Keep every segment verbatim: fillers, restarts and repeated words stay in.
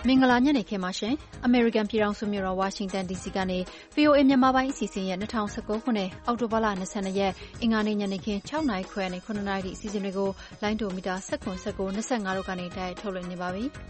မင်္ဂလာညနေခင်းပါရှင်။ American ပြည်ထောင်စုမြို့တော် Washington ဒီ စီ ကနေ ဗွီအိုအေ မြန်မာပိုင်းအစီအစဉ်ရဲ့၂၀၁၉ခုနှစ်အောက်တိုဘာလ၂၂ရက်အင်္ဂါနေ့ညနေခင်း၆နာရီခွဲနဲ့၇နာရီအထိအစီအစဉ်တွေကိုလိုင်းဒိုမီတာ၁၇ ၁၉ ၂၅တို့ကနေတိုက်ရိုက်ထုတ်လွှင့်နေပါပြီ။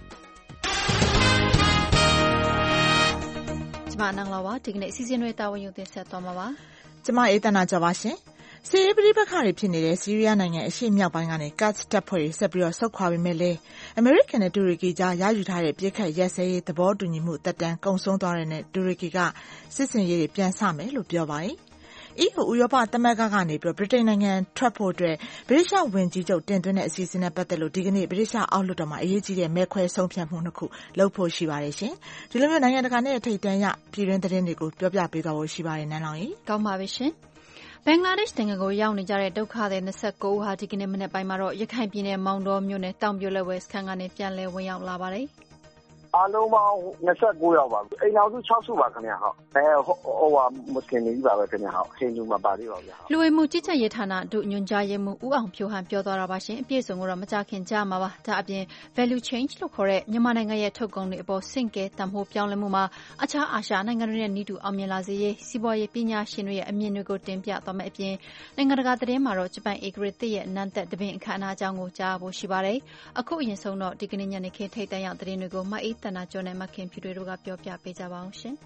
ကျမနန်းလာပါဒီကနေ့အစီအစဉ်တွေတာဝန်ယူတင်ဆက်သွားမှာပါ။ကျမအေးသနာကြပါရှင်။စစ်ရေးပဋိပက္ခတွေဖြစ်နေတဲ့ဆီးရီးယားနိုင်ငံအရှေ့မြောက်ပိုင်းကနေကာ့ဒ်တပ်ဖွဲ့တွေဆက်ပြီးတော့ဆုတ်ခွာပေမဲ့လည်းအမေရိကန်နဲ့တူရကီကြားရယူထားတဲ့ပြစ်ခတ်ရက်စဲရေးသဘောတူညီမှုတက်တန်းကုန်ဆုံးသွားတဲ့နဲ့တူရကီကစစ်စင်ရေးတွေပြန်ဆမယ်လို့ပြောပါတယ်။ အီးယူဥရောပသမဂ္ဂကနေပြီးဗြိတိန်နိုင်ငံထွက်ဖို့အတွက်ဗြိတိရှဝန်ကြီးချုပ်တင်သွင်းတဲ့အစီအစဉ်နဲ့ပတ်သက်လို့ဒီကနေ့ဗြိတိရှအောက်လွှတ်တော်မှာအရေးကြီးတဲ့မဲခွဲဆုံးဖြတ်မှုနှစ်ခုလုပ်ဖို့ရှိပါတယ်ရှင်။ဒီလိုမျိုးနိုင်ငံတကာနဲ့ထိပ်တန်းရပြည်တွင်းသတင်းတွေကိုပြောပြပေးသွားဖို့ရှိပါတယ်နန်းလောင်ကြီး။ကောင်းပါပြီရှင်။ဘင်္ဂလားဒေ့ရှ်နိုင်ငံကိုရောက်နေကြတဲ့ဒုက္ခသည်၂၉ဦးဟာဒီကနေ့မနက်ပိုင်းမှာတော့ရခိုင်ပြည်နယ်မောင်တောမြို့နယ်တောင်ပြိုလက်ဝဲစခန်းကနေပြန်လည်ဝင်ရောက်လာပါတယ်။အားလုံးပေါင်း၂၉ယောက်ပါအိမ်ထောင်စု၆စုပါခင်ဗျာဟုတ်အဲဟိုဟာမွတ်စလင်တွေကြီးပါပဲခင်ဗျာဟုတ်ဟိန္ဒူမပါသေးပါဘူးဗျာလူဝင်မှုကြီးကြပ်ရေးဌာနဒုညွှန်ကြားရေးမှူးဦးအောင်ဖြိုဟန်ပြောသွားတာပါရှင်အပြည့်စုံကိုတော့မကြခင်ကြားမှာပါဒါအပြင် value change လို့ခေါ်တဲ့မြန်မာနိုင်ငံရဲ့ထုတ်ကုန်တွေအပေါ်ဆင့်ကဲတန်ဖိုးပြောင်းလဲမှုမှာအခြားအာရှနိုင်ငံတွေနဲ့နီးတူအောင်မြင်လာစေရေးစီးပွားရေးပညာရှင်တွေရဲ့အမြင်တွေကိုတင်ပြသွားမယ့်အပြင်နိုင်ငံတကာသတင်းမှာတော့ဂျပန်ဧကရာတစ်ရဲ့နန်းသက်တပင်အခမ်းအနားအကြောင်းကိုကြားဖို့ရှိပါတယ်အခုအရင်ဆုံးတော့ဒီကနေ့ညနေခင်းထိပ်တန်းရောက်သတင်းတွေကိုမအေးတနာကျော်နဲ့မခင်ဖြူတွေတို့ကပြောပြပေးကြပါအောင်ရှင်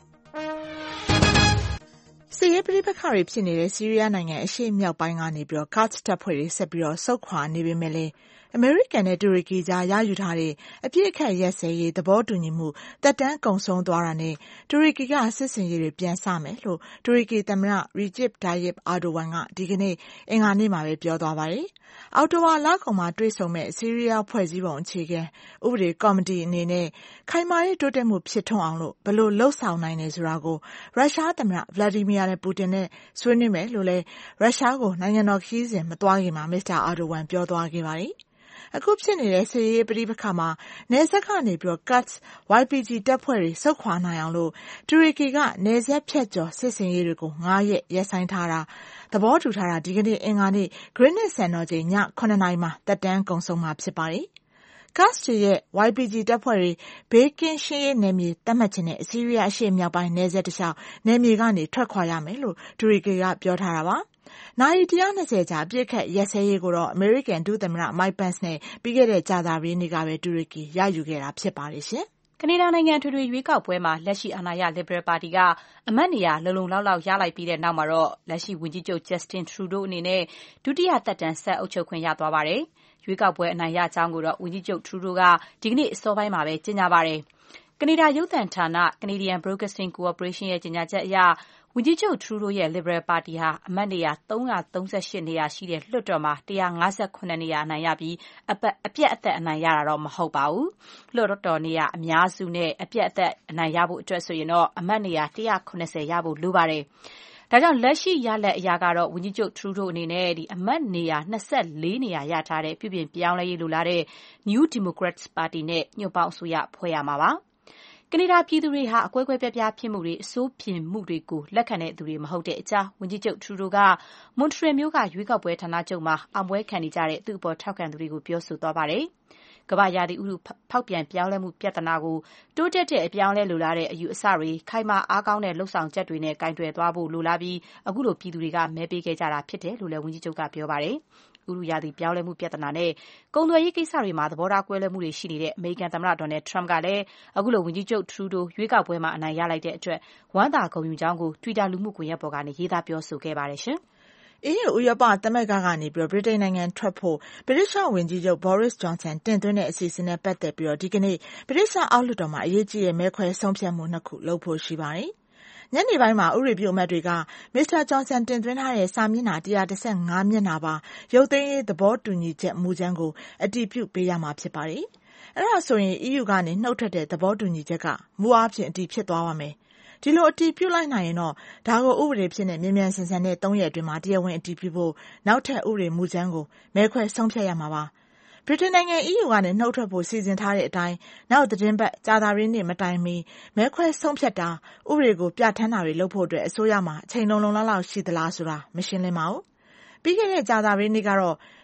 စစ်ရေးပဋိပက္ခတွေဖြစ်နေတဲ့ဆီးရီးယားနိုင်ငံအရှေ့မြောက်ပိုင်းကနေပြီးတော့ကာ့ဒ်တပ်ဖွဲ့တွေဆက်ပြီးတော့ဆုတ်ခွာနေပေမဲ့လည်းအမေရိကန်နဲ့တူရကီကြားရယူထားတဲ့အပြစ်အခတ်ရက်စဲရေးသဘောတူညီမှုတက်တန်းကုန်ဆုံးသွားတာနဲ့တူရကီကစစ်စင်ရေးတွေပြန်ဆမယ်လို့တူရကီသမ္မတရီဂျစ်တာယစ်အာဒိုဝမ်ကဒီကနေ့အင်္ဂါနေ့မှာပဲပြောသွားပါတယ်။အောက်တိုဘာလကုန်မှာတွေ့ဆုံမဲ့ဆီးရီးယားဖွဲ့စည်းပုံအခြေခံဥပဒေကော်မတီအနေနဲ့ခိုင်မာတဲ့တိုးတက်မှုဖြစ်ထွန်းအောင်လို့ဘယ်လိုလှုပ်ဆောင်နိုင်လဲဆိုတာကိုရုရှားသမ္မတဗလာဒီမီယာပူတင်နဲ့ဆွေးနွေးမယ်လို့လည်းရုရှားကိုနိုင်ငံတော်ခရီးစဉ်မသွားခင်မှာမစ္စတာအာဒိုဝမ်ပြောသွားခဲ့ပါတယ်။အခုဖြစ်နေတဲ့စစ်ရေးပဋိပက္ခမှာနယ်စပ်ကနေပြီးတော့ကာ့ဒ် ဝိုင်ပီဂျီ တပ်ဖွဲ့တွေဆုတ်ခွာနိုင်အောင်လို့တူရကီကနယ်စပ်ဖြတ်ကျော်စစ်စင်ရေးတွေကို၅ရက်ရပ်ဆိုင်းထားတာသဘောတူထားတာဒီကနေ့အင်္ဂါနေ့ Greenwich စံတော်ချိန်ည၇နာရီမှာတက်တန်းကုန်ဆုံးမှာဖြစ်ပါတယ်။ကာ့ဒ်ရဲ့ ဝိုင်ပီဂျီ တပ်ဖွဲ့တွေဘေးကင်းရှင်းရေးနယ်မြေသတ်မှတ်ခြင်းနဲ့ဆီးရီးယားအရှေ့မြောက်ပိုင်းနယ်စပ်တစ်လျှောက်နယ်မြေကနေထွက်ခွာရမယ်လို့တူရကီကပြောထားတာပါ။နာရီ၁၂၀ကြာအပြစ်ခတ်ရက်စဲရေးကိုတော့အမေရိကန်ဒုသမ္မတမိုက်ပန့်စ်နဲ့ပြီးခဲ့တဲ့ကြာသပတေးနေ့ကပဲတူရကီရယူခဲ့တာဖြစ်ပါတယ်ရှင်။ကနေဒါနိုင်ငံထွေထွေရွေးကောက်ပွဲမှာလက်ရှိအာဏာရ Liberal ပါတီကအမတ်နေရာလုံလုံလောက်လောက်ရလိုက်ပြီးတဲ့နောက်မှာတော့လက်ရှိဝန်ကြီးချုပ် Justin Trudeau အနေနဲ့ဒုတိယသက်တမ်းဆက်အုပ်ချုပ်ခွင့်ရသွားပါတယ်။ရွေးကောက်ပွဲအနိုင်ရကြောင်းကိုတော့ဝန်ကြီးချုပ် Trudeau ကဒီကနေ့အစောပိုင်းမှာပဲကြေညာပါတယ်။ကနေဒါရုပ်သံဌာန Canadian Broadcasting Corporation ရဲ့ကြေညာချက်အရဝန်ကြီးချုပ် Trudeau ရဲ့ Liberal ပါတီဟာအမတ်နေရာ၃၃၈နေရာရှိတဲ့လွှတ်တော်မှာ၁၅၇နေရာအနိုင်ရပြီးအပြတ်အသတ်အနိုင်ရတာတော့မဟုတ်ပါဘူး။လွှတ်တော်နေရာအများစုနဲ့အပြတ်အသတ်အနိုင်ရဖို့အတွက်ဆိုရင်တော့အမတ်နေရာ၁၇၀ရဖို့လိုပါတယ်။ဒါကြောင့်လက်ရှိရလဒ်အရကတော့ဝန်ကြီးချုပ် Trudeau အနေနဲ့ဒီအမတ်နေရာ၂၄နေရာရထားတဲ့ပြုပြင်ပြောင်းလဲရေးလိုလားတဲ့ New Democrats ပါတီနဲ့ညွန့်ပေါင်းအစိုးရဖွဲ့ရမှာပါ။ကနေဒါပြည်သူတွေဟာအကွဲကွဲပြားပြားဖြစ်မှုတွေအဆိုးပြင်မှုတွေကိုလက်ခံတဲ့သူတွေမဟုတ်တဲ့အကြောင်းဝန်ကြီးချုပ် Trudeau က Montreal မြို့ကရွေးကောက်ပွဲဌာနချုပ်မှာအောင်ပွဲခံနေကြတဲ့သူ့အပေါ်ထောက်ခံသူတွေကိုပြောဆိုသွားပါတယ်။ကမ္ဘာရာသီဥတုဖောက်ပြန်ပြောင်းလဲမှုပြဿနာကိုတိုးတက်တဲ့အပြောင်းလဲလိုလားတဲ့အယူအဆတွေခိုင်မာအားကောင်းတဲ့လှုပ်ဆောင်ချက်တွေနဲ့ကင်တွယ်သွားဖို့လိုလားပြီးအခုလိုပြည်သူတွေကမဲပေးခဲ့ကြတာဖြစ်တယ်လို့လည်းဝန်ကြီးချုပ်ကပြောပါတယ်။ဥတုရာသီပြောင်းလဲမှုပြဿနာနဲ့ကုန်သွယ်ရေးကိစ္စတွေမှာသဘောထားကွဲလွဲမှုတွေရှိနေတဲ့အမေရိကန်သမ္မတ Donald Trump ကလည်းအခုလိုဝန်ကြီးချုပ် Trudeau ရွေးကောက်ပွဲမှာအနိုင်ရလိုက်တဲ့အတွက်ဝမ်းသာဂုဏ်ယူကြောင်းကို Twitter လူမှုကွန်ရက်ပေါ်ကနေရေးသားပြောဆိုခဲ့ပါတယ်ရှင်။အီးယူဥရောပသမဂ္ဂကနေပြီးဗြိတိန်နိုင်ငံထွက်ဖို့ဗြိတိရှဝန်ကြီးချုပ် Boris Johnson တင်သွင်းတဲ့အစီအစဉ်နဲ့ပတ်သက်ပြီးဒီကနေ့ဗြိတိရှအောက်လွှတ်တော်မှာအရေးကြီးတဲ့မဲခွဲဆုံးဖြတ်မှုနှစ်ခုလုပ်ဖို့ရှိပါတယ်။ညနေပိုင်းမှာဥပဒေပြုအမတ်တွေကမစ္စတာဂျွန်ဆန်တင်သွင်းထားတဲ့စာမျက်နှာ၁၁၅မျက်နှာပါရုပ်သိမ်းရေးသဘောတူညီချက်မူကြမ်းကိုအတည်ပြုပေးရမှာဖြစ်ပါတယ်။အဲ့ဒါဆိုရင် အီးယူကနေနှုတ်ထွက်တဲ့သဘောတူညီချက်ကမူအားဖြင့်အတည်ဖြစ်သွားပါမယ်။ဒီလိုအတည်ပြုလိုက်နိုင်ရင်တော့ဒါကိုဥပဒေဖြစ်နေမြန်မြန်ဆန်ဆန်နဲ့၃ရက်အတွင်းမှာတရားဝင်အတည်ပြုဖို့နောက်ထပ်ဥပဒေမူကြမ်းကိုမဲခွဲဆုံးဖြတ်ရမှာပါ။ဗြိတိန်နိုင်ငံ အီးယူကနေနှုတ်ထွက်ဖို့စီစဉ်ထားတဲ့အတိုင်းနောက်သတင်းပတ်ကြာသပတေးနေ့မတိုင်မီမဲခွဲဆုံးဖြတ်တာဥပဒေကိုပြဋ္ဌာန်းတာတွေလုပ်ဖို့အတွက်အစိုးရမှာအချိန်လုံလုံလောက်လောက်ရှိသလားဆိုတာမရှင်းလင်းပါဘူး။ပြီးခဲ့တဲ့ကြာသပတေးနေ့ကတော့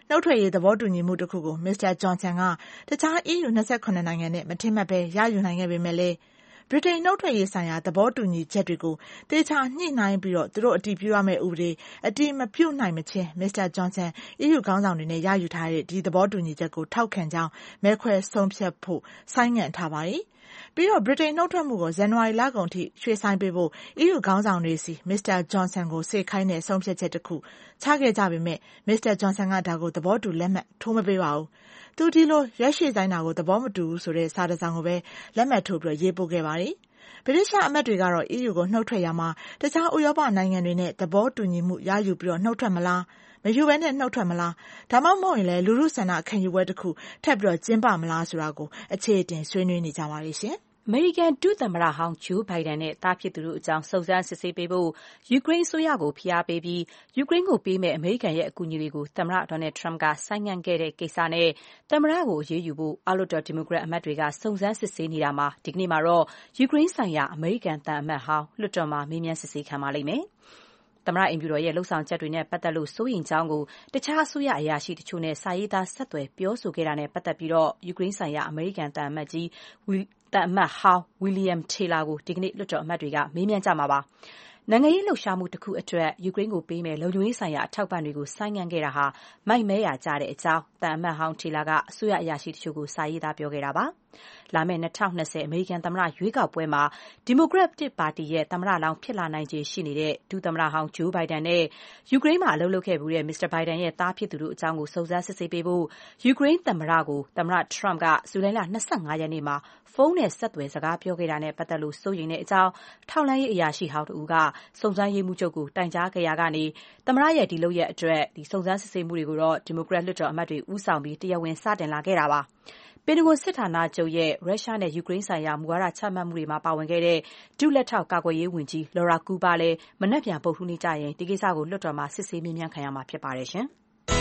နှုတ်ထွက်ရေးသဘောတူညီမှုတစ်ခုကိုမစ္စတာဂျွန်ဆန်ကတခြား E U ၂၇ နိုင်ငံနဲ့မထင်မှတ်ဘဲရယူနိုင်ခဲ့ပေမဲ့လည်းဗြိတိန်နှုတ်ထွက်ရေးဆိုင်ရာသဘောတူညီချက်တွေကိုသေချာညှိနှိုင်းပြီးတော့သူတို့အတည်ပြုရမယ့်ဥပဒေအတည်မပြုနိုင်မချင်းမစ္စတာဂျွန်ဆန် E U ခေါင်းဆောင်တွေနဲ့ရယူထားတဲ့ဒီသဘောတူညီချက်ကိုထောက်ခံကြောင်းမဲခွဲဆုံးဖြတ်ဖို့ဆိုင်းငံ့ထားပါတယ်။ပြီးတော့ဗြိတိန်နှုတ်ထွက်မှုကိုဇန်နဝါရီလကုန်ထိရွှေ့ဆိုင်းပေးဖို့ E U ခေါင်းဆောင်တွေစီမစ္စတာဂျွန်ဆန်ကိုစေခိုင်းတဲ့ဆုံးဖြတ်ချက်တစ်ခုချခဲ့ကြပေမဲ့မစ္စတာဂျွန်ဆန်ကဒါကိုသဘောတူလက်မှတ်ထိုးမပေးပါဘူး။သူဒီလိုရွှေ့ရွှေ့ဆိုင်တာကိုသဘောမတူဘူးဆိုတဲ့စာတစ်စောင်ကိုပဲလက်မှတ်ထိုးပြီးရေးပို့ခဲ့ပါတယ်။ဗြိတိသျှအမတ်တွေကတော့ E U ကိုနှုတ်ထွက်ရမှာတခြားဥရောပနိုင်ငံတွေနဲ့သဘောတူညီမှုရယူပြီးတော့နှုတ်ထွက်မလားမယူဘဲနဲ့နှုတ်ထွက်မလားဒါမှမဟုတ်ရင်လည်းလူလူဆန္ဒခံယူပွဲတစ်ခုထပ်ပြီးတော့ကျင်းပမလားဆိုတာကိုအခြေအတင်ဆွေးနွေးနေကြပါလိမ့်ရှင်။အမေရိကန်ဒုသမ္မတဟောင်းဂျိုးဘိုင်ဒန်နဲ့တားဖြစ်သူတို့အကြောင်းစုံစမ်းစစ်ဆေးပေးဖို့ယူကရိန်းအစိုးရကိုဖိအားပေးပြီးယူကရိန်းကိုပေးမဲ့အမေရိကန်ရဲ့အကူအညီတွေကိုသမ္မတဒေါ်နယ်ထရမ့်ကဆိုင်းငံ့ခဲ့တဲ့ကိစ္စနဲ့သမ္မတကိုအရေးယူဖို့အောက်လွှတ်တော်ဒီမိုကရက်အမတ်တွေကစုံစမ်းစစ်ဆေးနေတာမှာဒီကနေ့မှာတော့ယူကရိန်းဆိုင်ရာအမေရိကန်သံအမတ်ဟောင်းလွှတ်တော်မှာမေးမြန်းစစ်ဆေးခံပါလိမ့်မယ်။သမ္မတအိမ်ဖြူတော်ရဲ့လှုပ်ဆောင်ချက်တွေနဲ့ပတ်သက်လို့စိုးရိမ်ကြောင်းကိုတခြားအစိုးရအရာရှိတချို့နဲ့စာရေးသားဆက်သွယ်ပြောဆိုခဲ့တာနဲ့ပတ်သက်ပြီးတော့ယူကရိန်းဆိုင်ရာအမေရိကန်သံအမတ်ကြီးသံအမတ်ဟောင်းဝီလီယံထေလာကိုဒီကနေ့လွှတ်တော်အမတ်တွေကမေးမြန်းကြမှာပါ။နိုင်ငံရေးလှုပ်ရှားမှုတစ်ခုအတွက်ယူကရိန်းကိုပေးမဲ့လုံခြုံရေးဆိုင်ရာအထောက်ပံ့တွေကိုဆိုင်းငံ့ခဲ့တာဟာမိုက်မဲရာကြတဲ့အကြောင်းသံအမတ်ဟောင်းထေလာကအစိုးရအရာရှိတချို့ကိုစာရေးသားပြောခဲ့တာပါ။လာမယ့်၂၀၂၀အမေရိကန်သမ္မတရွေးကောက်ပွဲမှာဒီမိုကရက်တစ်ပါတီရဲ့သမ္မတလောင်းဖြစ်လာနိုင်ခြေရှိနေတဲ့ဒုသမ္မတဟောင်းဂျိုးဘိုင်ဒန်နဲ့ယူကရိန်းမှာအလုပ်လုပ်ခဲ့မှုတဲ့မစ္စတာဘိုင်ဒန်ရဲ့သားဖြစ်သူတို့အကြောင်းကိုစုံစမ်းစစ်ဆေးပေးဖို့ယူကရိန်းသမ္မတကိုသမ္မတထရမ့်ကဇူလိုင်လ၂၅ရက်နေ့မှာဖုန်းနဲ့ဆက်သွယ်စကားပြောခဲ့တာနဲ့ပတ်သက်လို့စိုးရိမ်တဲ့အကြောင်းထောက်လှမ်းရေးအရာရှိဟောင်းတဦးကစုံစမ်းရေးမှူးချုပ်ကိုတိုင်ကြားခဲ့ရာကနေသမ္မတရဲ့ဒီလုပ်ရက်အတွက်ဒီစုံစမ်းစစ်ဆေးမှုတွေကိုတော့ဒီမိုကရက်လွှတ်တော်အမတ်တွေဦးဆောင်ပြီးတရားဝင်စတင်လာခဲ့တာပါ။ပင်တဂွန်စစ်ဌာနချုပ်ရဲ့ရုရှားနဲ့ယူကရိန်းဆိုင်ရာမူဝါဒချမှတ်မှုတွေမှာပါဝင်ခဲ့တဲ့ဒုလက်ထောက်ကာကွယ်ရေးဝန်ကြီးလော်ရာကူပါလည်းမနက်ဖြန်ပုတ်ထူးနေ့ကျရင်ဒီကိစ္စကိုလွှတ်တော်မှာစစ်ဆေးမေးမြန်းခံရမှာဖြစ်ပါတယ်ရှင်။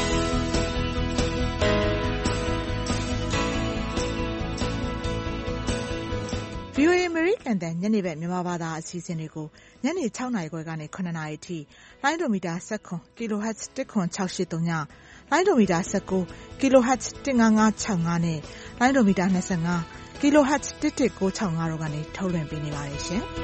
ဗွီအိုအေ အမေရိကန်တန်ညနေဘက်မြန်မာဘာသာအစီအစဉ်တွေကိုညနေ၆နာရီခွဲကနေ၇နာရီအထိလိုင်းဒိုမီတာ၁၇ kHz တစ်ခွန်၆၈၃ညလိုင်းဒိုမီတာ၁၉ kHz တစ်ငါးငါး၆၅နဲ့လိုင်းဒိုမီတာ၂၅ kHz တစ်တစ်၉၆၅တို့ကနေထုတ်လွှင့်ပေးနေပါတယ်ရှင်။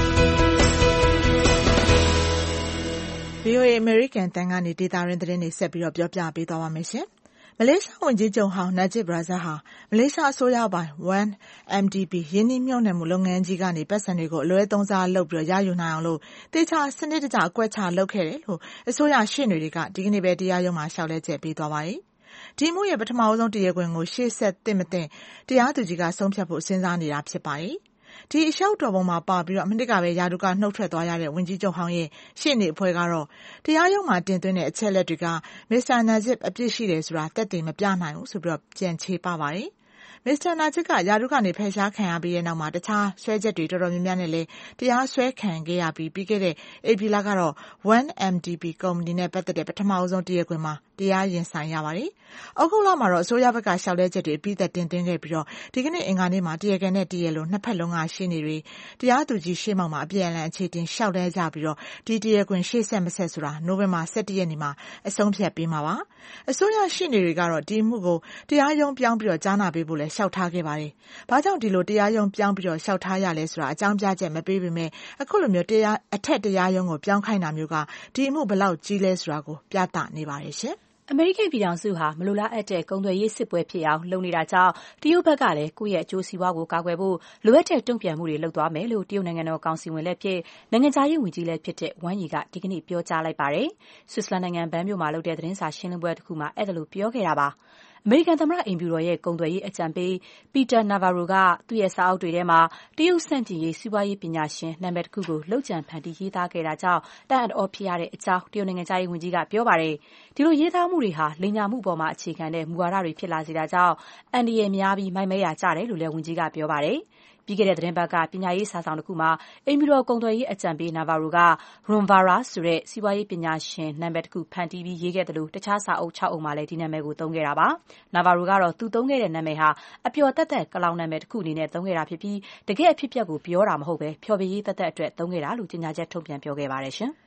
ဗွီအိုအေ အမေရိကန်တန်ကနေဒေတာရင်းသတင်းတွေဆက်ပြီးတော့ပြောပြပေးသွားပါမယ်ရှင်။မလေးရှားဝန်ကြီးချုပ်ဟောင်းနာဂျစ်ဘရာဇတ်ဟာမလေးရှားအစိုးရပိုင် one M D B ရင်းနှီးမြှုပ်နှံမှုလုပ်ငန်းကြီးကနေပတ်စံတွေကိုအလွဲသုံးစားလုပ်ပြီးရယူနိုင်အောင်လို့တေချာစနစ်တကျအကွက်ချလုပ်ခဲ့တယ်လို့အစိုးရရှေ့နေတွေကဒီကနေ့ပဲတရားရုံးမှာလျှောက်လဲချက်ပေးသွားပါတယ်။ဒီမှုရဲ့ပထမဆုံးတရားခွင်ကိုရှေ့ဆက်သင့်မသင့်တရားသူကြီးကဆုံးဖြတ်ဖို့စဉ်းစားနေတာဖြစ်ပါတယ်။ဒီအလျှောက်တော်ပုံမှာပါပြီးတော့မနစ်ကပဲယာဒူကနှုတ်ထွက်သွားရတဲ့ဝန်ကြီးချုပ်ဟောင်းရဲ့ရှေ့နေအဖွဲ့ကတော့တရားရုံးမှာတင်သွင်းတဲ့အချက်လက်တွေကမစ္စတာနာဂျစ်အပြစ်ရှိတယ်ဆိုတာသက်သေမပြနိုင်ဘူးဆိုပြီးတော့ပြန်ချေပပါတယ်။မစ္စတာနာဂျစ်ကယာဒူကနေဖယ်ရှားခံရပြီးတဲ့နောက်မှာတခြားဆွဲချက်တွေတော်တော်များများနဲ့လည်းတရားစွဲခံခဲ့ရပြီးပြီးခဲ့တဲ့ဧပြီလကတော့ one M D B ကုမ္ပဏီနဲ့ပတ်သက်တဲ့ပထမဆုံးတရားခွင်မှာတရားရင်ဆိုင်ရပါတယ်။အောက်တိုဘာလမှာတော့အစိုးရဘက်ကလျှောက်လဲချက်တွေအပြီးသက်တင်သွင်းခဲ့ပြီးတော့ဒီကနေ့အင်္ဂါနေ့မှာတရားခံနဲ့တရားလိုနှစ်ဖက်လုံးကရှင်းနေတွေတရားသူကြီးရှေ့မှောက်မှာအပြန်အလှန်အခြေတင်လျှောက်လဲကြပြီးတော့ဒီတရားခွင်ရှေ့ဆက်မဆက်ဆိုတာနိုဝင်ဘာ၁၁ရက်နေ့မှာအဆုံးဖြတ်ပေးမှာပါ။အစိုးရရှင်းနေတွေကတော့ဒီမှုကိုတရားရုံးပြောင်းပြီးတော့ကြားနာပေးဖို့လဲလျှောက်ထားခဲ့ပါတယ်။ဘာကြောင့်ဒီလိုတရားရုံးပြောင်းပြီးတော့လျှောက်ထားရလဲဆိုတာအကြောင်းပြချက်မပေးပေမဲ့အခုလိုမျိုးတရားအထက်တရားရုံးကိုပြောင်းခိုင်းတာမျိုးကဒီအမှုဘယ်လောက်ကြီးလဲဆိုတာကိုပြသနေပါတယ်ရှင်။အမေရိကန်ပြည်ထောင်စုဟာမလိုလားအပ်တဲ့ကုန်သွယ်ရေးစစ်ပွဲဖြစ်အောင်လုပ်နေတာကြောင့်တရုတ်ဘက်ကလည်းကိုယ့်ရဲ့အကျိုးစီးပွားကိုကာကွယ်ဖို့လိုအပ်တဲ့တုံ့ပြန်မှုတွေလုပ်သွားမယ်လို့တရုတ်နိုင်ငံတော်ကောင်စီဝင်လည်းဖြစ်နိုင်ငံခြားရေးဝန်ကြီးလည်းဖြစ်တဲ့ဝမ်ယီကဒီကနေ့ပြောကြားလိုက်ပါတယ်။ဆွစ်ဇာလန်နိုင်ငံဘန်းမြို့မှာလုပ်တဲ့သတင်းစာရှင်းလင်းပွဲတစ်ခုမှာအဲ့ဒါလိုပြောခဲ့တာပါ။အမေရိကန်သမ္မတအိမ်ဖြူတော်ရဲ့ကုန်သွယ်ရေးအကြံပေးပီတာနာဗာရိုကသူ့ရဲ့စာအုပ်တွေထဲမှာတရုတ်ဆန့်ကျင်ရေးစီးပွားရေးပညာရှင်နာမည်တစ်ခုကိုလှုပ်ကြံဖန်တီးရေးသားခဲ့တာကြောင့်တန်အံ့ဩဖြစ်ရတဲ့အကြောင်းတရုတ်နိုင်ငံခြားရေးဝန်ကြီးကပြောပါတယ်။ဒီလိုရေးသားမှုတွေဟာလိမ်ညာမှုပေါ်မှာအခြေခံတဲ့မူဝါဒတွေဖြစ်လာစေတာကြောင့်အန္တရာယ်များပြီးမိုက်မဲရာကျတယ်လို့လည်းဝန်ကြီးကပြောပါတယ်။ပြီးခဲ့တဲ့သတင်းပတ်ကပညာရေးစာဆောင်တစ်ခုမှာအိမ်ဖြူတော်ကုန်သွယ်ရေးအကြံပေးနာဗာရိုက Rumvara ဆိုတဲ့စီးပွားရေးပညာရှင်နာမည်တစ်ခုဖန်တီးပြီးရေးခဲ့တယ်လို့တခြားစာအုပ်၆အုပ်မှာလည်းဒီနာမည်ကိုသုံးခဲ့တာပါ။နာဗာရိုကတော့သူသုံးခဲ့တဲ့နာမည်ဟာအပျော်သက်သက်ကလောင်နာမည်တစ်ခုအနေနဲ့သုံးခဲ့တာဖြစ်ပြီးတကယ်အဖြစ်အပျက်ကိုပြောတာမဟုတ်ပဲဖျော်ဖြေရေးသက်သက်အတွက်သုံးခဲ့တာလို့ကြေညာချက်ထုတ်ပြန်ပြောခဲ့ပါတယ်ရှင်။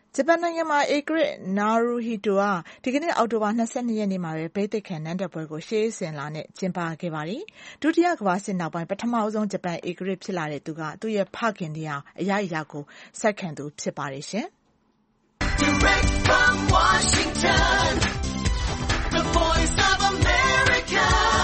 ဂျပန်နိုင်ငံမှာ ဧကရာဇ် နာရူဟီတိုကဒီကနေ့အောက်တိုဘာ၂၂ရက်နေ့မှာပဲဘိသိက်ခံနန်းတက်ပွဲကိုရှေးအစဉ်လာနဲ့ကျင်းပခဲ့ပါတယ်။ဒုတိယကမ္ဘာစစ်နောက်ပိုင်းပထမဆုံးဂျပန်ဧကရာဇ်ဖြစ်လာတဲ့သူကသူ့ရဲ့ဖခင်တရားအရအရာကိုဆက်ခံသူဖြစ်ပါတယ်ရှင်။ Direct from Washington, the voice of America,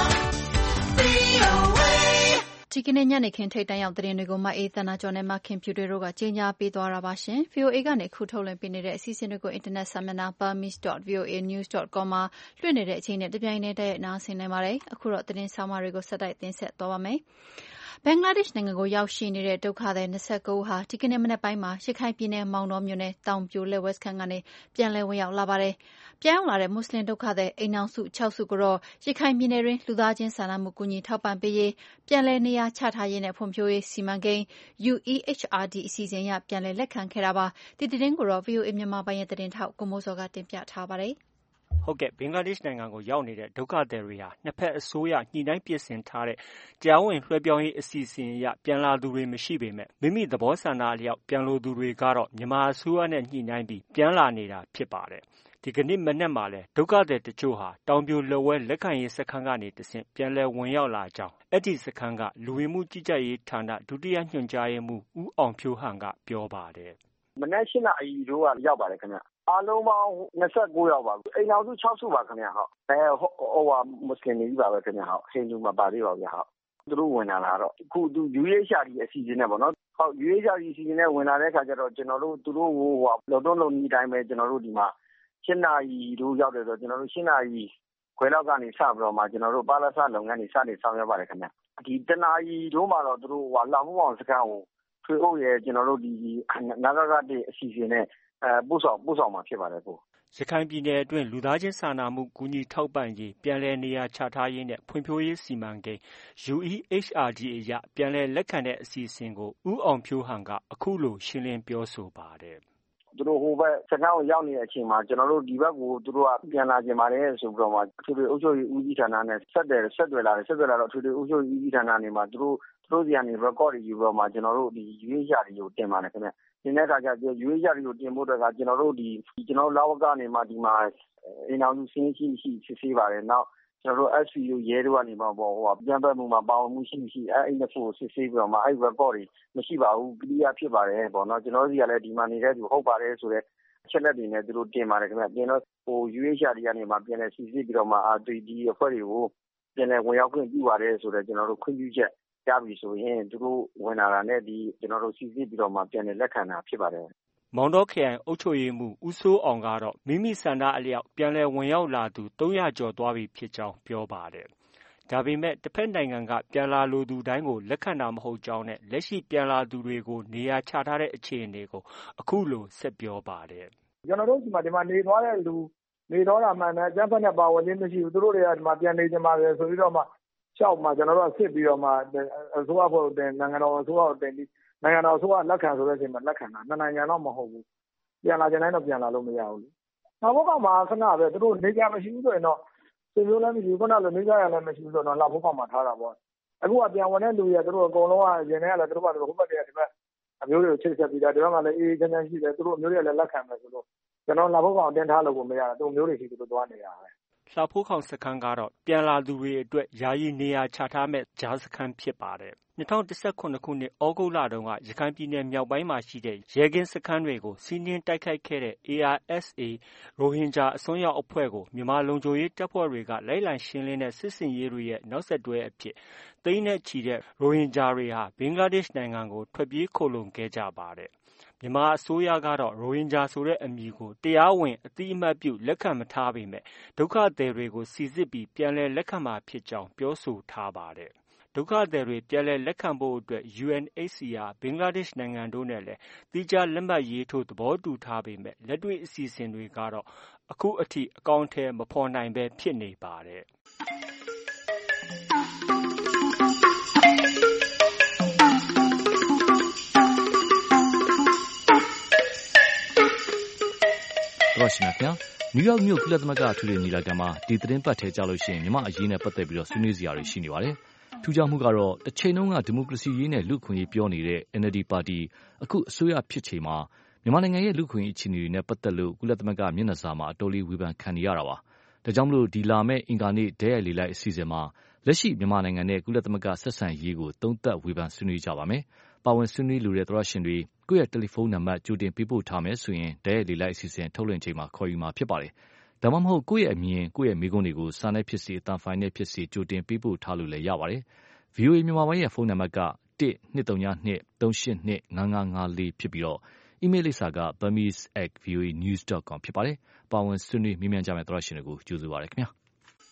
ဒီကနေ့ညနေခင်းထိပ်တန်းရောက်သတင်းတွေကိုမအေးသန္တာကျော်နဲ့မခင်ဖြူတွေတို့ကကြီးညာပေးသွားတာပါရှင်။ဗွီအိုအေကနေခုထုတ်လွှင့်ပေးနေတဲ့အစီအစဉ်တွေကိုအင်တာနက်စာမျက်နှာ burmese dot v o a news dot com မှာလွှင့်နေတဲ့အချိန်နဲ့တပြိုင်တည်းတည်းနားဆင်နိုင်ပါတယ်။အခုတော့သတင်းဆောင်မတွေကိုဆက်တိုက်တင်ဆက်သွားပါမယ်။ဘင်္ဂလားဒေ့ရှ်နိုင်ငံကိုရောက်ရှိနေတဲ့ဒုက္ခသည်၂၉ဦးဟာဒီကနေ့မနက်ပိုင်းမှာရခိုင်ပြည်နယ်မောင်တောမြို့နယ်တောင်ပြိုလက်ဝဲစခန်းကနေပြန်လည်ဝင်ရောက်လာပါတယ်။ပြန်ရောက်လာတဲ့မွတ်စလင်ဒုက္ခသည်အိမ်ထောင်စု၆စုကိုတော့ရခိုင်ပြည်နယ်တွင်းလူသားချင်းစာနာမှုကူညီထောက်ပံ့ပေးရေးပြန်လည်နေရာချထားရေးနဲ့ဖွံ့ဖြိုးရေးစီမံကိန်း U E H R D အစီအစဉ်အရပြန်လည်လက်ခံခဲ့တာပါ။ဒီသတင်းကိုတော့ ဗွီအိုအေမြန်မာပိုင်းရဲ့သတင်းထောက်ကိုမိုးစောကတင်ပြထားပါတယ်။ဟုတ်ကဲ့ဘင်္ဂလားဒေ့ရှ်နိုင်ငံကိုရောက်နေတဲ့ဒုက္ခသည်တွေဟာနှစ်ဖက်အစိုးရညှိနှိုင်းပြင်ဆင်ထားတဲ့တရားဝင်လွှဲပြောင်းရေးအစီအစဉ်အရပြန်လာသူတွေမရှိပေမဲ့မိမိသဘောဆန္ဒအလျောက်ပြန်လိုသူတွေကတော့မြန်မာအစိုးရနဲ့ညှိနှိုင်းပြီးပြန်လာနေတာဖြစ်ပါတယ်။ဒီကနေ့မနက်မှာလည်းဒုက္ခသည်တချို့ဟာတောင်ပြိုလက်ဝဲလက်ခံရေးစခန်းကနေတဆင့်ပြန်လည်ဝင်ရောက်လာကြောင်းအဲ့ဒီစခန်းကလူဝင်မှုကြီးကြပ်ရေးဌာနဒုတိယညွှန်ကြားရေးမှူးဦးအောင်ဖြိုးဟန်ကပြောပါတယ်။မနက်၈နာရီတို့ကရောက်ပါတယ်ခင်ဗျ။အားလုံးပေါင်း၂၉ယောက်ပါအိမ်ထောင်စု၆စုပါခင်ဗျဟုတ်အဲဟိုဟာမွတ်စလင်တွေကြီးပါပဲခင်ဗျဟုတ်ဟိန္ဒူမပါသေးပါဘူးဟုတ်သူတို့ဝင်လာတာတော့အခုသူ U E H R D အစီအစဉ်နဲ့ပေါ့နော်ဟုတ် U E H R D အစီအစဉ်နဲ့ဝင်လာတဲ့အခါကျတော့ကျွန်တော်တို့သူတို့ဟိုဟိုလုံတော့လုံဒီတိုင်းပဲကျွန်တော်တို့ဒီမှာ၈နာရီတို့ရောက်တယ်ဆိုတော့ကျွန်တော်တို့၈နာရီခွဲလောက်ကနေစပြီးတော့မှကျွန်တော်တို့ပါလာစလုပ်ငန်းတွေစနေဆောင်ရွက်ပါတယ်ခင်ဗျဒီတနာရီတို့မှတော့သူတို့ဟိုလာဖို့အောင်စကန်ကိုထွေအုပ်ရဲ့ကျွန်တော်တို့ဒီနာဂဂတ်တွေအစီအစဉ်နဲ့အဲပို့ဆောင်ပို့ဆောင်မှာဖြစ်ပါတယ်ကိုရခိုင်ပြည်နယ်အတွင်းလူသားချင်းစာနာမှုကူညီထောက်ပံ့ရေးပြန်လည်နေရာချထားရေးနဲ့ဖွံ့ဖြိုးရေးစီမံကိန်း U E H R D အရပြန်လည်လက်ခံတဲ့အစီအစဉ်ကိုဦးအောင်ဖြိုးဟန်ကအခုလိုရှင်းလင်းပြောဆိုပါတယ်သူတို့ဟိုဘက်စကန်းကိုရောက်နေတဲ့အချိန်မှာကျွန်တော်တို့ဒီဘက်ကိုသူတို့ကပြန်လာကြပါတယ်ဆိုပြီးတော့မှသူတို့အုပ်ချုပ်ရေးဦးစီးဌာနနဲ့ဆက်တယ်ဆက်သွယ်လာတယ်ဆက်သွယ်လာတော့သူတို့အုပ်ချုပ်ရေးဦးစီးဌာနနေမှာသူတို့သူတို့စီကနေ record တွေယူပြီးတော့မှကျွန်တော်တို့ဒီ U E H R D ကိုတင်ပါတယ်ခင်ဗျတင်တဲ့အခါကျ U E H R D ကိုတင်ဖို့တော့ကျွန်တော်တို့ဒီကျွန်တော်တို့လာဝကနေမှဒီမှာအိမ်အောင်စုစင်းရှိရှိစစ်ဆေးပါတယ်နောက်ကျွန်တော်တို့ S P U ရဲတို့ကနေမှပေါ့ဟိုပြန်ပတ်မှုမှာပါဝင်မှုရှိရှိအဲအဲ့ဒီဖို့စစ်ဆေးပြီးတော့မှအဲ့ record တွေမရှိပါဘူး clear ဖြစ်ပါတယ်ပေါ့နော်ကျွန်တော်တို့စီကလည်းဒီမှာနေတဲ့သူဟုတ်ပါတယ်ဆိုတော့အချက်လက်တွေနဲ့သူတို့တင်ပါတယ်ခင်ဗျပြင်တော့ဟို U E H R D ကနေမှပြန်လဲစစ်ဆေးပြီးတော့မှအာဒီဒီအဖွဲ့တွေကိုပြန်လဲဝင်ရောက်ခွင့်ပြုပါတယ်ဆိုတော့ကျွန်တော်တို့ခွင့်ပြုချက်ရပြီဆိုရင်သူတို့ဝင်လာတာနဲ့ဒီကျွန်တော်တို့စစ်ဆေးပြီးတော့မှပြန်လဲလက်ခံတာဖြစ်ပါတယ်မောင်တောခရိုင်အုပ်ချုပ်ရေးမှူးဦးစိုးအောင်ကတော့မိမိဆန္ဒအလျောက်ပြန်လည်ဝင်ရောက်လာသူ၃ရာကျော်သွားပြီဖြစ်ကြောင်းပြောပါတယ်။ဒါပေမဲ့တစ်ဖက်နိုင်ငံကပြန်လာလိုသူတိုင်းကိုလက်ခံတာမဟုတ်ကြောင်းနဲ့လက်ရှိပြန်လာသူတွေကိုနေရာချထားတဲ့အခြေအနေကိုအခုလိုဆက်ပြောပါတယ်။ကျွန်တော်တို့ဒီမှာဒီမှာနေသွားတဲ့လူနေတော့တာမှန်တယ်အကြမ်းဖက်နဲ့ပါဝင်ခြင်းမရှိဘူးသူတို့တွေကဒီမှာပြန်နေကြမှာပဲဆိုပြီးတော့မှရှောက်မှကျွန်တော်တို့ကစစ်ပြီးတော့မှအစိုးရဖွဲ့တဲ့နိုင်ငံတော်အစိုးရကိုတင်ပြီးနိုင်ငံတော်အစိုးရလက်ခံဆိုတဲ့အချိန်မှာလက်ခံတာနှစ်နိုင်ငံတော့မဟုတ်ဘူးပြန်လာကြတိုင်းတော့ပြန်လာလို့မရဘူးလေနောက်ဘက်ကမှာခဏပဲသူတို့နေကြမရှိဘူးဆိုရင်တော့စေမျိုးလည်းမရှိဘူးခုနလိုနေကြရလည်းမရှိဘူးဆိုတော့လာဖို့ကောင်မှာထားတာပေါ့အခုကပြန်ဝင်တဲ့လူတွေသူတို့အကုန်လုံးကရင်ထဲကလည်းသူတို့ကဟိုဘက်တည်းကဒီဘက်အမျိုးတွေကိုချိတ်ဆက်ပြီးတာဒီဘက်ကလည်းအေးအေးချမ်းချမ်းရှိတယ်သူတို့အမျိုးတွေလည်းလက်ခံမယ်ဆိုတော့ကျွန်တော်လာဖို့ကောင်တင်ထားလို့ကိုမရတာသူမျိုးတွေရှိသူတို့သွားနေရတယ်လှဖိုးခေါင်စခန်းကတော့ပြန်လာသူတွေအတွက်ယာယီနေရာချထားမဲ့ကြားစခန်းဖြစ်ပါတယ်။၂၀၁၇ခုနှစ်ဩဂုတ်လတုန်းကရခိုင်ပြည်နယ်မြောက်ပိုင်းမှာရှိတဲ့ရဲကင်းစခန်းတွေကိုစီးနင်းတိုက်ခိုက်ခဲ့တဲ့ A R S A ရိုဟင်ဂျာအစွန်းရောက်အဖွဲ့ကိုမြန်မာလုံခြုံရေးတပ်ဖွဲ့တွေကလိုက်လံရှင်းလင်းတဲ့စစ်ဆင်ရေးတွေရဲ့နောက်ဆက်တွဲအဖြစ်သိန်းနဲ့ချီတဲ့ရိုဟင်ဂျာတွေဟာဘင်္ဂလားဒေ့ရှ်နိုင်ငံကိုထွက်ပြေးခိုလှုံခဲ့ကြပါတယ်။မြန်မာအစိုးရကတော့ရိုဟင်ဂျာဆိုတဲ့အမည်ကိုတရားဝင်အသိအမှတ်ပြုလက်ခံမထားပေမဲ့ဒုက္ခသည်တွေကိုစိစစ်ပြီးပြန်လည်လက်ခံမှာဖြစ်ကြောင်းပြောဆိုထားပါတယ်။ဒုက္ခသည်တွေပြန်လည်လက်ခံဖို့အတွက် U N H C R ဘင်္ဂလားဒေ့ရှ်နိုင်ငံတို့နဲ့လည်းသီးခြားလက်မှတ်ရေးထိုးသဘောတူထားပေမဲ့လက်တွေ့အစီအစဉ်တွေကတော့အခုအထိအကောင်အထည်မဖော်နိုင်ပဲဖြစ်နေပါတယ်။တော့ရှင်ဗျာနယူးယောက်မြို့ကုလသမဂ္ဂအထွေထွေညီလာခံမှာဒီသတင်းပတ်ထဲကြာလို့ရှိရင်မြန်မာအရေးနဲ့ပတ်သက်ပြီးတော့ဆွေးနွေးစရာတွေရှိနေပါတယ်။ထူးခြားမှုကတော့တစ်ချိန်လုံးကဒီမိုကရေစီရေးနဲ့လူ့အခွင့်အရေးပြောနေတဲ့ N L D ပါတီအခုအစိုးရဖြစ်ချိန်မှာမြန်မာနိုင်ငံရဲ့လူ့အခွင့်အရေးအခြေအနေတွေနဲ့ပတ်သက်လို့ကုလသမဂ္ဂမျက်နှာစာမှာအတော်လေးဝေဖန်ခံနေရတာပါ။ဒါကြောင့်မလို့ဒီလာမယ့်အင်္ဂါနေ့ဒဲရိုက်လေလိုက်အစီအစဉ်မှာလက်ရှိမြန်မာနိုင်ငံနဲ့ကုလသမဂ္ဂဆက်ဆံရေးကိုသုံးသပ်ဝေဖန်ဆွေးနွေးကြပါမယ်။ပါဝင်ဆွေးနွေးလိုတဲ့သောတရှင်တွေကိုယ့်ရဲ့တယ်လီဖုန်းနံပါတ်ကြိုတင်ပေးပို့ထားမယ်ဆိုရင်ဒဲရိုက်လေလိုက်အစီအစဉ်ထုတ်လွှင့်ချိန်မှာခေါ်ယူမှာဖြစ်ပါတယ်။ဒါမှမဟုတ်ကိုယ့်ရဲ့အမြင်ကိုယ့်ရဲ့မေးခွန်းတွေကိုစာနဲ့ဖြစ်စေအသံဖိုင်နဲ့ဖြစ်စေကြိုတင်ပေးပို့ထားလို့လည်းရပါတယ်။ ဗွီအိုအေမြန်မာပိုင်းရဲ့ဖုန်းနံပါတ်ကတစ်နှစ်သုံးနှစ်သုံးရှစ်နှစ်ငါးငါးငါးလေးဖြစ်ပြီးတော့အီးမေးလ်လိပ်စာက burmese at voanews dot com ဖြစ်ပါတယ်။ပါဝင်ဆွေးနွေးမေးမြန်းကြမယ့်သောတရှင်တွေကိုကြိုဆိုပါရစေခင်ဗျာ။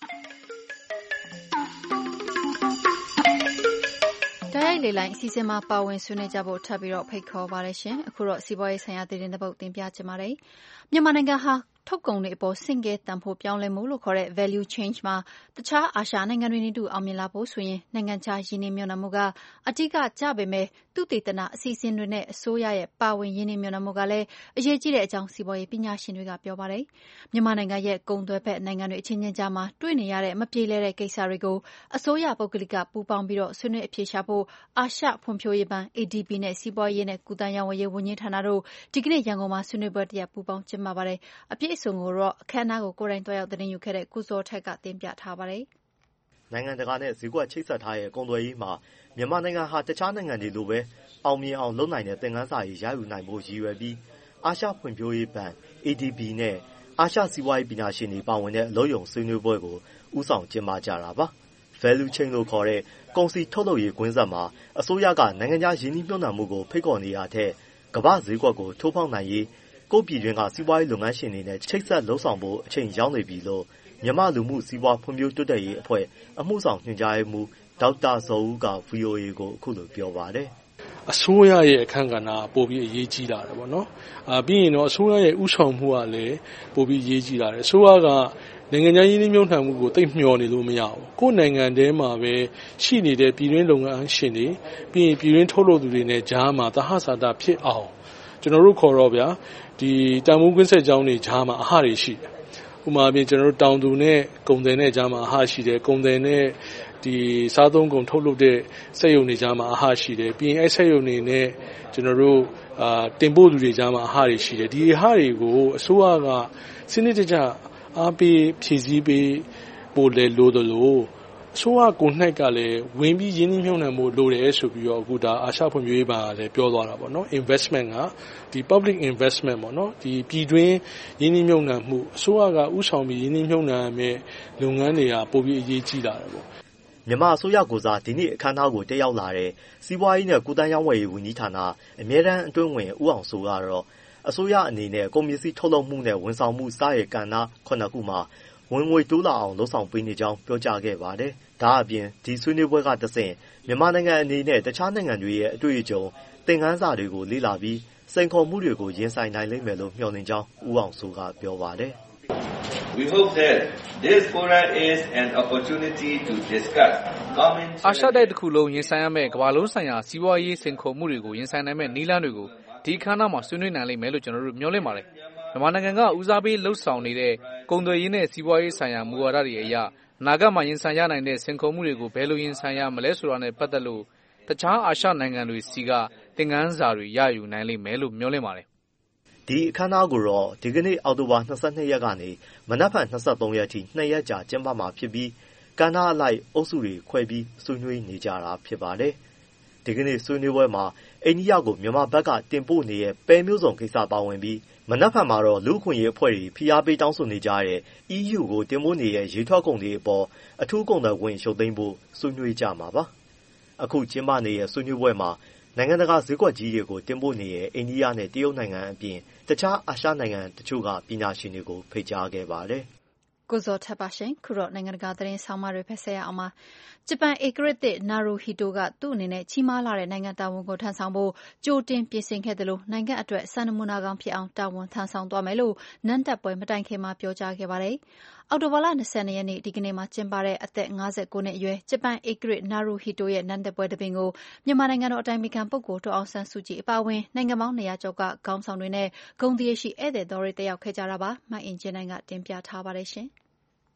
တိုက်ရိုက်လေလိုင်းအစီအစဉ်မှာပါဝင်ဆွေးနွေးကြဖို့ထပ်ပြီးတော့ဖိတ်ခေါ်ပါတယ်ရှင်။အခုတော့စီးပွားရေးဆိုင်ရာသတင်းတစ်ပုဒ်တင်ပြချင်ပါတယ်။မြန်မာနိုင်ငံဟာထုတ်ကုန်တွေအပေါ်ဆင့်ကဲတန်ဖိုးပြောင်းလဲမှုလို့ခေါ်တဲ့ value change မှာတခြားအာရှနိုင်ငံတွေနဲ့တူအောင်မြင်လာဖို့ဆိုရင်နိုင်ငံခြားရင်းနှီးမြှုပ်နှံမှုကအဓိကကျပေမဲ့သုတေသနအစီအစဉ်တွေနဲ့အစိုးရရဲ့ပါဝင်ရင်းနှီးမြှုပ်နှံမှုကလည်းအရေးကြီးတဲ့အကြောင်းစီးပွားရေးပညာရှင်တွေကပြောပါတယ်။မြန်မာနိုင်ငံရဲ့ကုန်သွယ်ဘက်နိုင်ငံတွေအချင်းချင်းကြားမှာတွေ့နေရတဲ့မပြေလည်တဲ့ကိစ္စတွေကိုအစိုးရပုဂ္ဂလိကပူးပေါင်းပြီးတော့ဆွေးနွေးအဖြေရှာဖို့အာရှဖွံ့ဖြိုးရေးဘဏ် A D B နဲ့စီးပွားရေးနဲ့ကုသရေးဝန်ကြီးဝန်ကြီးဌာနတို့ဒီကနေ့ရန်ကုန်မှာဆွေးနွေးပွဲတစ်ရပ်ပူးပေါင်းကျင်းပပါတယ်။အပြည့်အစုံကိုတော့အခမ်းအနားကိုကိုယ်တိုင်တွားရောက်သတင်းယူခဲ့တဲ့ကိုဇော်ထက်ကတင်ပြထားပါတယ်။နိုင်ငံတကာနဲ့ဈေးကွက်ချိတ်ဆက်ထားတဲ့ကုန်သွယ်ရေးမှာမြန်မာနိုင်ငံဟာတခြားနိုင်ငံတွေလိုပဲအောင်မြင်အောင်လုပ်နိုင်တဲ့သင်ခန်းစာတွေရယူနိုင်ဖို့ရည်ရွယ်ပြီးအာရှဖွံ့ဖြိုးရေးဘဏ် A D B နဲ့အာရှစီးပွားရေးပညာရှင်တွေပါဝင်တဲ့အလုပ်ရုံဆွေးနွေးပွဲကိုဦးဆောင်ကျင်းပကြတာပါ။ value chain လို့ခေါ်တဲ့ကုန်စည်ထုတ်လုပ်ရေးကွင်းဆက်မှာအစိုးရကနိုင်ငံခြားရင်းနှီးမြှုပ်နှံမှုကိုဖိတ်ခေါ်နေရတဲ့ကမ္ဘာဈေးကွက်ကိုထိုးဖောက်နိုင်ရေးကိုယ့်ပြည်တွင်းကစီးပွားရေးလုပ်ငန်းရှင်တွေနဲ့ချိတ်ဆက်လှုပ်ဆောင်ဖို့အချိန်ရောက်နေပြီလို့မြန်မာလူမှုစီးပွားဖွံ့ဖြိုးတိုးတက်ရေးအဖွဲ့အမှုဆောင်ညွှန်ကြားရေးမှူးဒေါက်တာဇော်ဦးက ဗွီအိုအေကိုအခုလိုပြောပါတယ်။အစိုးရရဲ့အခန်းကဏ္ဍပိုပြီးအရေးကြီးလာတယ်ပေါ့နော်။အာပြီးရင်တော့အစိုးရရဲ့ဥဆောင်မှုကလည်းပိုပြီးအရေးကြီးလာတယ်။အစိုးရကနိုင်ငံခြားရင်းနှီးမြှုပ်နှံမှုကိုတိတ်မျှော်နေလို့မရဘူး။ကိုယ့်နိုင်ငံထဲမှာပဲရှိနေတဲ့ပြည်တွင်းလုပ်ငန်းရှင်တွေပြီးရင်ပြည်တွင်းထုတ်လုပ်သူတွေနဲ့ကြားမှာသဟဇာတဖြစ်အောင်ကျွန်တော်တို့ခေါ်တော့ဗျာဒီတန်ဖိုးကွင်းဆက်ကြောင်းတွေကြားမှာအဟတွေရှိတယ်။ဥပမာပြင်ကျွန်တော်တို့တောင်သူနဲ့ကုန်တယ်နဲ့ကြားမှာအဟရှိတယ်။ကုန်တယ်နဲ့ဒီစားသုံးကုန်ထုတ်လုပ်တဲ့စက်ရုံတွေကြားမှာအဟရှိတယ်ပြီးရင်အဲ့စက်ရုံတွေနဲ့ကျွန်တော်တို့အာတင်ပို့သူတွေကြားမှာအဟတွေရှိတယ်ဒီအဟတွေကိုအစိုးရကစနစ်တကျအားပေးဖြည့်ဆည်းပေးပို့လေလို့လို့အစိုးရကို၌ကလည်းဝင်ပြီးရင်းနှီးမြှုပ်နှံမှုလိုတယ်ဆိုပြီးတော့အခုဒါအာရှဖွံ့ဖြိုးရေးဘဏ်ကလည်းပြောသွားတာပေါ့နော် investment ကဒီ public investment ပေါ့နော်ဒီပြည်တွင်းရင်းနှီးမြှုပ်နှံမှုအစိုးရကဥဆောင်ပြီးရင်းနှီးမြှုပ်နှံမဲ့လုပ်ငန်းတွေကပိုပြီးအရေးကြီးလာတယ်ပေါ့မြန်မာအစိုးရကိုစားဒီနေ့အခမ်းအနားကိုတက်ရောက်လာတဲ့စီးပွားရေးနဲ့ကုသရေးဝန်ကြီးဝန်ကြီးဌာနအမြဲတမ်းအတွင်းဝင်ဦးအောင်စိုးကတော့အစိုးရအနေနဲ့ကုန်ပစ္စည်းထုတ်လုပ်မှုနဲ့ဝန်ဆောင်မှုစတဲ့ကဏ္ဍခုနှစ်ခုမှာဝင်ငွေတိုးလာအောင်လှုံ့ဆော်ပေးနေကြောင်းပြောကြားခဲ့ပါတယ်။ဒါအပြင်ဒီဆွေးနွေးပွဲကတဆင့်မြန်မာနိုင်ငံအနေနဲ့တခြားနိုင်ငံတွေရဲ့အတွေ့အကြုံသင်ခန်းစာတွေကိုလေ့လာပြီးစိန်ခေါ်မှုတွေကိုရင်ဆိုင်နိုင်လိမ့်မယ်လို့မျှော်လင့်ကြောင်းဦးအောင်စိုးကပြောပါတယ်။ We hope that this forum is an opportunity to discuss common အာရှတိုက်တစ်ခုလုံးရင်ဆိုင်ရမယ့်ကမ္ဘာလုံးဆိုင်ရာစီးပွားရေးစိန်ခေါ်မှုတွေကိုရင်ဆိုင်နိုင်မယ့်နည်းလမ်းတွေကိုဒီခန်းနာမှာဆွေးနွေးနိုင်လိမ့်မယ်လို့ကျွန်တော်တို့မျှော်လင့်ပါတယ်။မြန်မာနိုင်ငံကဦးစားပေးလှုပ်ဆောင်နေတဲ့ကုန်သွယ်ရေးနဲ့စီးပွားရေးဆိုင်ရာမူဝါဒတွေအရအနာဂတ်မှာရင်ဆိုင်ရနိုင်တဲ့စိန်ခေါ်မှုတွေကိုဘယ်လိုရင်ဆိုင်ရမလဲဆိုတာနဲ့ပတ်သက်လို့တခြားအာရှနိုင်ငံတွေစီကသင်ခန်းစာတွေရယူနိုင်လိမ့်မယ်လို့မျှော်လင့်ပါတယ်။ဒီအခမ်းအနားကိုတော့ဒီကနေ့အောက်တိုဘာ၂၂ရက်ကနေမနက်ဖြန်၂၃ရက်ထိနှစ်ရက်ကြာကျင်းပမှာဖြစ်ပြီးကဏ္ဍအလိုက်အုပ်စုတွေခွဲပြီးဆွေးနွေးနေကြတာဖြစ်ပါတယ်။ဒီကနေ့ဆွေးနွေးပွဲမှာအိန္ဒိယကိုမြန်မာဘက်ကတင်ပို့နေတဲ့ပဲမျိုးစုံကိစ္စပါဝင်ပြီးမနက်ဖြန်မှာတော့လူ့အခွင့်အရေးအဖွဲ့တွေဖိအားပေးတောင်းဆိုနေကြတဲ့ E U ကိုတင်ပို့နေတဲ့ရေထွက်ကုန်တွေအပေါ်အထူးကုန်သွယ်ခွင့်ရုပ်သိမ်းဖို့ဆွေးနွေးကြမှာပါ။အခုကျင်းပနေတဲ့ဆွေးနွေးပွဲမှာနိုင်ငံတကာဈေးကွက်ကြီးတွေကိုတင်ပို့နေတဲ့အိန္ဒိယနဲ့တရုတ်နိုင်ငံအပြင်တခြားအာရှနိုင်ငံတချို့ကပညာရှင်တွေကိုဖိတ်ကြားခဲ့ပါတယ်။ကိုဇော်ထက်ပါရှင်ခုတော့နိုင်ငံတကာသတင်းဆောင်မတွေဖက်ဆက်ရအောင်ပါဂျပန်ဧကရာဇ်နာရူဟီတိုကသူ့အနေနဲ့ကြီးမားလာတဲ့နိုင်ငံတာဝန်ကိုထမ်းဆောင်ဖို့ကြိုတင်ပြင်ဆင်ခဲ့တယ်လို့နိုင်ငံအတွက်စံနမူနာကောင်းဖြစ်အောင်တာဝန်ထမ်းဆောင်သွားမယ်လို့နန်းတက်ပွဲမတိုင်ခင်မှာပြောကြားခဲ့ပါတယ်။အောက်တိုဘာလ၂၂ရက်နေ့ဒီကနေ့မှာကျင်းပတဲ့အသက်၅၉နှစ်အရွယ်ဂျပန်ဧကရာဇ်နာရူဟီတိုရဲ့နန်းတက်ပွဲတပင်ကိုမြန်မာနိုင်ငံတော်အတိုင်ပင်ခံပုဂ္ဂိုလ်ဒေါ်အောင်ဆန်းစုကြည်အပါအဝင်နိုင်ငံပေါင်း၂၀၀ကျော်ကခေါင်းဆောင်တွေနဲ့ဂုဏ်သရေရှိဧည့်သည်တော်တွေတက်ရောက်ခဲ့ကြတာပါ။မအင်ကြင်းနိုင်ကတင်ပြထားပါတယ်ရှင်။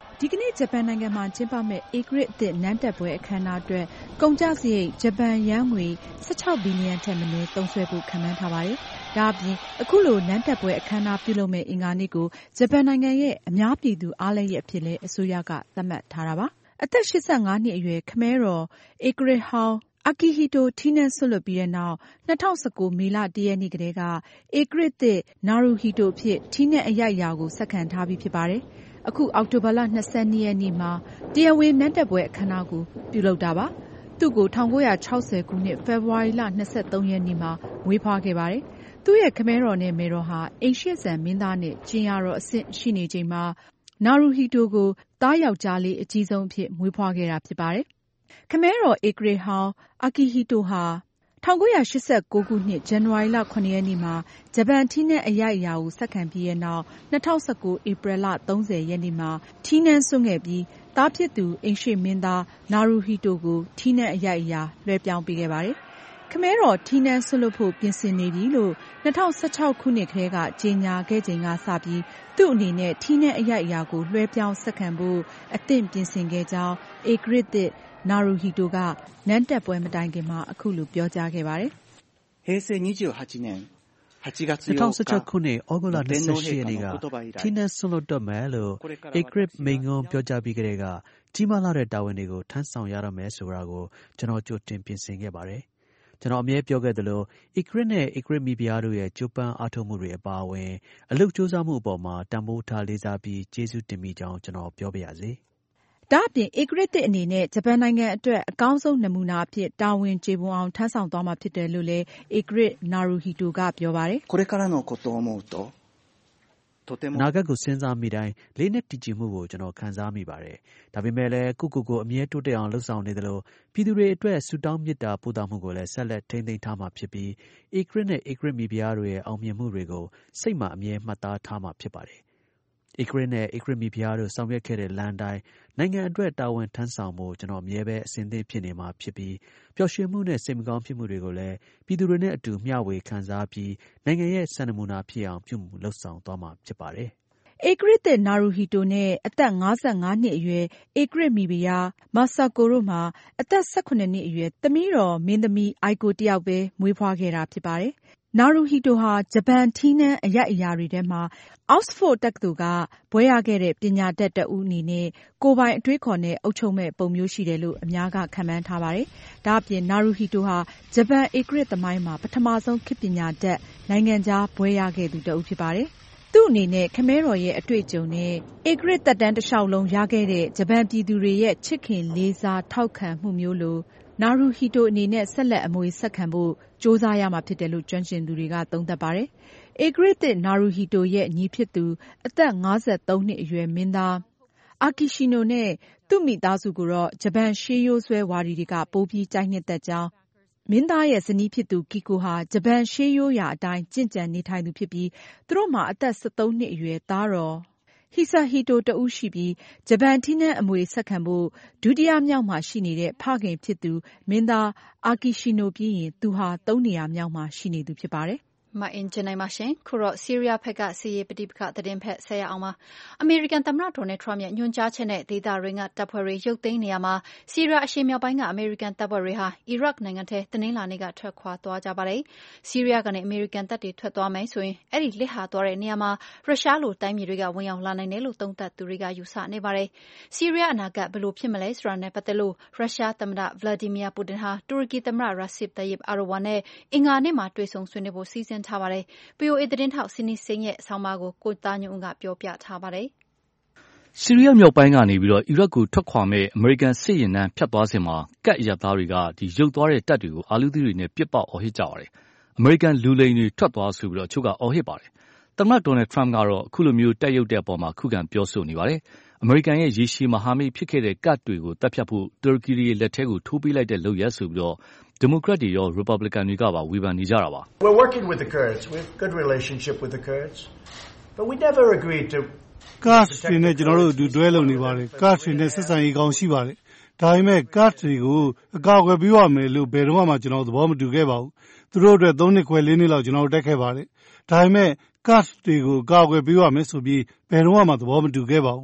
ဒီကနေ့ဂျပန်နိုင်ငံမှာကျင်းပမဲ့ ဧကရာဇ်အသစ်နန်းတက်ပွဲအခမ်းအနားအတွက်ကုန်ကျစရိတ်ဂျပန်ယန်းငွေ၁၆ဘီလီယံထက်မနည်းသုံးစွဲဖို့ခန့်မှန်းထားပါတယ်။ဒါအပြင်အခုလိုနန်းတက်ပွဲအခမ်းအနားပြုလုပ်မဲ့အင်္ဂါနေ့ကိုဂျပန်နိုင်ငံရဲ့အများပြည်သူအားလပ်ရက်အဖြစ်လည်းအစိုးရကသတ်မှတ်ထားတာပါ။အသက်၈၅နှစ်အရွယ်ခမည်းတော်ဧကရာဇ်ဟောင်းအာကီဟီတိုထီးနန်းစွန့်လွတ်ပြီးတဲ့နောက်၂၀၁၉မေလ၁ရက်နေ့ကတည်းကဧကရာဇ်သစ်နာရူဟီတိုအဖြစ်ထီးနန်းအရိုက်အရာကိုဆက်ခံထားပြီးဖြစ်ပါတယ်။အခုအောက်တိုဘာလ၂၂ရက်နေ့မှာတရားဝင်နန်းတက်ပွဲအခမ်းအနားကိုပြုလုပ်တာပါ။သူ့ကို၁၉၆၀ခုနှစ်ဖေဖော်ဝါရီလ၂၃ရက်နေ့မှာမွေးဖွားခဲ့ပါတယ်။သူ့ရဲ့ခမည်းတော်နဲ့မယ်တော်ဟာအိမ်ရှေ့စံမင်းသားနဲ့ကြင်ယာတော်အဆင့်ရှိနေချိန်မှာနာရူဟီတိုကိုသားယောက်ျားလေးအကြီးဆုံးအဖြစ်မွေးဖွားခဲ့တာဖြစ်ပါတယ်။ခမည်းတော်ဧကရာဇ်ဟောင်းအာကီဟီတိုဟာ၁၉၈၉ခုနှစ်ဇန်နဝါရီလ၇ရက်နေ့မှာဂျပန်ထီးနန်းအရိုက်အရာကိုဆက်ခံပြီးတဲ့နောက်၂၀၁၉ဧပြီလ၃၀ရက်နေ့မှာထီးနန်းစွန့်ခဲ့ပြီးသားဖြစ်သူအိမ်ရှေ့မင်းသားနာရူဟီတိုကိုထီးနန်းအရိုက်အရာလွှဲပြောင်းပေးခဲ့ပါတယ်။ခမည်းတော်ထီးနန်းစွန့်လွတ်ဖို့ပြင်ဆင်နေပြီလို့၂၀၁၆ခုနှစ်ကတည်းကကြေညာခဲ့ချိန်ကစပြီးသူ့အနေနဲ့ထီးနန်းအရိုက်အရာကိုလွှဲပြောင်းဆက်ခံဖို့အသင့်ပြင်ဆင်ခဲ့ကြောင်းဧကရာဇ်သစ်နာရူဟီတိုကနန်းတက်ပွဲမတိုင်ခင်မှာအခုလိုပြောကြားခဲ့ပါတယ်။平成二十八年はちがつようか၂၀၁၆ခုနှစ်ဩဂုတ်လ၂၈ရက်နေ့ကထီးနန်းစွန့်လွတ်တော့မယ်လို့ဧကရာဇ်မိန့်ခွန်းပြောကြားပြီးကတည်းကကြီးမားလာတဲ့တာဝန်တွေကိုထမ်းဆောင်ရတော့မယ်ဆိုတာကိုကျွန်တော်ကြိုတင်ပြင်ဆင်ခဲ့ပါတယ်။ကျွန်တော်အမြဲပြောခဲ့သလိုဧကရာဇ်နဲ့ဧကရာဇ်မိဖုရားတို့ရဲ့ကြိုးပမ်းအားထုတ်မှုတွေအပါအဝင်အလုပ်ကြိုးစားမှုအပေါ်မှာတန်ဖိုးထားလေးစားပြီးကျေးဇူးတင်မိကြောင်းကျွန်တော်ပြောပါရစေ။ဒါအပြင်ဧကရာဇ်သစ်အနေနဲ့ဂျပန်နိုင်ငံအတွက်အကောင်းဆုံးနမူနာအဖြစ်တာဝန်ကျေပွန်အောင်ထမ်းဆောင်သွားမှာဖြစ်တယ်လို့လည်းဧကရာဇ်နာရူဟီတိုကပြောပါတယ်これからのことを思うとအနာဂတ်ကိုစဉ်းစားမိတိုင်းလေးနဲ့တည်ကြည်မှုကိုကျွန်တော်ခံစားမိပါတယ်။ဒါပေမဲ့လည်းကိုကိုကိုအမြဲတိုးတက်အောင်လှုပ်ဆောင်နေသလိုပြည်သူတွေအတွက်ဆုတောင်းမေတ္တာပို့သမှုကိုလည်းဆက်လက်ထိန်းသိမ်းထားမှာဖြစ်ပြီးဧကရာဇ်နဲ့ဧကရာဇ်မိဖုရားတို့ရဲ့အောင်မြင်မှုတွေကိုစိတ်မှာအမြဲမှတ်သားထားမှာဖြစ်ပါတယ်။ဧကရာဇ်နဲ့ဧကရာဇ်မိဖုရားတို့ဆောင်ရွက်ခဲ့တဲ့လမ်းတိုင်းနိုင်ငံအတွက်တာဝန်ထမ်းဆောင်ဖို့ကျွန်တော်အမြဲပဲအစဉ်သင့်ဖြစ်နေမှာဖြစ်ပြီးပျော်ရွှင်မှုနဲ့စိတ်မကောင်းဖြစ်မှုတွေကိုလည်းပြည်သူတွေနဲ့အတူမျှဝေခံစားပြီးနိုင်ငံရဲ့စံနမူနာဖြစ်အောင်ပြုမှုလှုပ်ဆောင်သွားမှာဖြစ်ပါတယ်ဧကရာဇ်သစ်နာရူဟီတိုနဲ့အသက်၅၅နှစ်အရွယ်ဧကရာဇ်မိဖုရားမာဆာကိုတို့မှာအသက်၁၇နှစ်အရွယ်သမီးတော်မင်းသမီးအိုင်ကိုတယောက်ပဲမွေးဖွားခဲ့တာဖြစ်ပါတယ်။နာရူဟီတိုဟာဂျပန်ထီးနန်းအရိုက်အရာတွေထဲမှာအောက်စ်ဖို့ဒ်တက္ကသိုလ်ကဘွဲ့ရခဲ့တဲ့ပညာတတ်တဦးအနေနဲ့ကိုယ်ပိုင်အတွေးခေါ်နဲ့အုပ်ချုပ်မဲ့ပုံမျိုးရှိတယ်လို့အများကခန့်မှန်းထားပါတယ်။ဒါအပြင်နာရူဟီတိုဟာဂျပန်ဧကရာဇ်သမိုင်းမှာပထမဆုံးခေတ်ပညာတတ်နိုင်ငံခြားဘွဲ့ရခဲ့သူတဦးဖြစ်ပါတယ်။သူ့အနေနဲ့ခမည်းတော်ရဲ့အတွေ့အကြုံနဲ့ဧကရာဇ်သက်တမ်းတစ်လျှောက်လုံးရခဲ့တဲ့ဂျပန်ပြည်သူတွေရဲ့ချစ်ခင်လေးစားထောက်ခံမှုမျိုးလိုနာရူဟီတိုအနေနဲ့ဆက်လက်အမွေဆက်ခံဖို့ကြိုးစားရမှာဖြစ်တယ်လို့ကျွမ်းကျင်သူတွေကသုံးသပ်ပါတယ်။ဧကရာဇ်သစ်နာရူဟီတိုရဲ့ညီဖြစ်သူအသက်၅၃နှစ်အရွယ်မင်းသားအာကီရှီနိုနဲ့သူ့မိသားစုကိုတော့ဂျပန်ရှေးရိုးစွဲဝါဒီတွေကပိုပြီးကြိုက်နှစ်သက်ကြောင်းမင်းသားရဲ့ဇနီးဖြစ်သူကီကိုဟာဂျပန်ရှေးရိုးရာအတိုင်းကျင့်ကြံနေထိုင်သူဖြစ်ပြီးသူတို့မှာအသက်၁၃နှစ်အရွယ်သားတော်ဟီဆာဟီတိုတဦးရှိပြီးဂျပန်ထီးနန်းအမွေဆက်ခံဖို့ဒုတိယမြောက်မှာရှိနေတဲ့ဖခင်ဖြစ်သူမင်းသားအာကီရှီနိုပြီးရင်သူဟာသုံးနေရာမြောက်မှာရှိနေသူဖြစ်ပါတယ်မအင်ဂျင်နိုင်ပါရှင်ခုတော့ဆီးရီးယားဘက်ကစီးရေးပဋိပက္ခသတင်းဖက်ဆက်ရအောင်ပါအမေရိကန်သမ္မတဒေါ်နယ်ထရမ့်ရဲ့ညွှန်ကြားချက်နဲ့ဒေသရင်းကတပ်ဖွဲ့တွေရုပ်သိမ်းနေရမှာဆီးရီးယားအရှေ့မြောက်ပိုင်းကအမေရိကန်တပ်ဖွဲ့တွေဟာအီရတ်နိုင်ငံထဲတနင်္လာနေ့ကထွက်ခွာသွားကြပါတယ်ဆီးရီးယားကနေအမေရိကန်တပ်တွေထွက်သွားမယ်ဆိုရင်အဲ့ဒီလက်ဟာသွားတဲ့နေရာမှာရုရှားလိုတိုင်းပြည်တွေကဝင်ရောက်လာနိုင်တယ်လို့သုံးသပ်သူတွေကယူဆနေပါတယ်ဆီးရီးယားအနာဂတ်ဘယ်လိုဖြစ်မလဲဆိုတာနဲ့ပတ်သက်လို့ရုရှားသမ္မတဗလာဒီမီယာပူတင်ဟာတူရကီသမ္မတရက်စစ်တယစ်အာရိုဝါနဲ့အင်္ဂါနေ့မှာတွေ့ဆုံဆွေးနွေးဖို့စီစဉ်ထားပါတယ်ဗွီအိုအေသတင်းထောက်စီနီစိန်ရဲ့ဆောင်းပါးကိုကိုသားညွန့်ကပြောပြထားပါတယ်။ဆီးရီးယားမြောက်ပိုင်းကနေပြီးတော့အီရတ်ကိုထွက်ခွာမဲ့အမေရိကန်စစ်ရင်တန်းဖြတ်သွားစဉ်မှာကတ်အရပ်သားတွေကဒီရုပ်သွားတဲ့တပ်တွေကိုအာလူသီးတွေနဲ့ပစ်ပေါက်အော်ဟစ်ကြပါတယ်။အမေရိကန်လူလိမ်တွေထွက်သွားဆိုပြီးတော့အချို့ကအော်ဟစ်ပါတယ်။သမ္မတဒေါ်နယ်ထရမ့်ကတော့အခုလိုမျိုးတက်ရုပ်တဲ့အပေါ်မှာခုခံပြောဆိုနေပါတယ်။အမေရိကန်ရဲ့ရေရှည်မဟာမိတ်ဖြစ်ခဲ့တဲ့ကတ်တွေကိုတပ်ဖြတ်ဖို့တူရကီရဲ့လက်ထဲကိုထိုးပေးလိုက်တဲ့လုပ်ရပ်ဆိုပြီးတော့ဒီမိုကရက်တွေရောရီပတ်ဘလစ်ကန်တွေကပါဝေဖန်နေကြတာပါ။ We're working with the Kurds. We have good relationship with the Kurds. But we never agreed to Kurds တွေနဲ့ကျွန်တော်တို့အတူတွဲလုပ်နေပါတယ်။ Kurds တွေနဲ့ဆက်ဆံရေးကောင်းရှိပါတယ်။ဒါပေမဲ့ Kurds တွေကိုအကာအကွယ်ပေးရမယ်လို့ဘယ်တော့မှကျွန်တော်သဘောမတူခဲ့ပါဘူး။သူတို့အတွက်သုံးနှစ်ခွဲလေးနှစ်လောက်ကျွန်တော်တက်ခဲ့ပါတယ်။ဒါပေမဲ့ Kurds တွေကိုအကာအကွယ်ပေးရမယ်ဆိုပြီးဘယ်တော့မှသဘောမတူခဲ့ပါဘူး။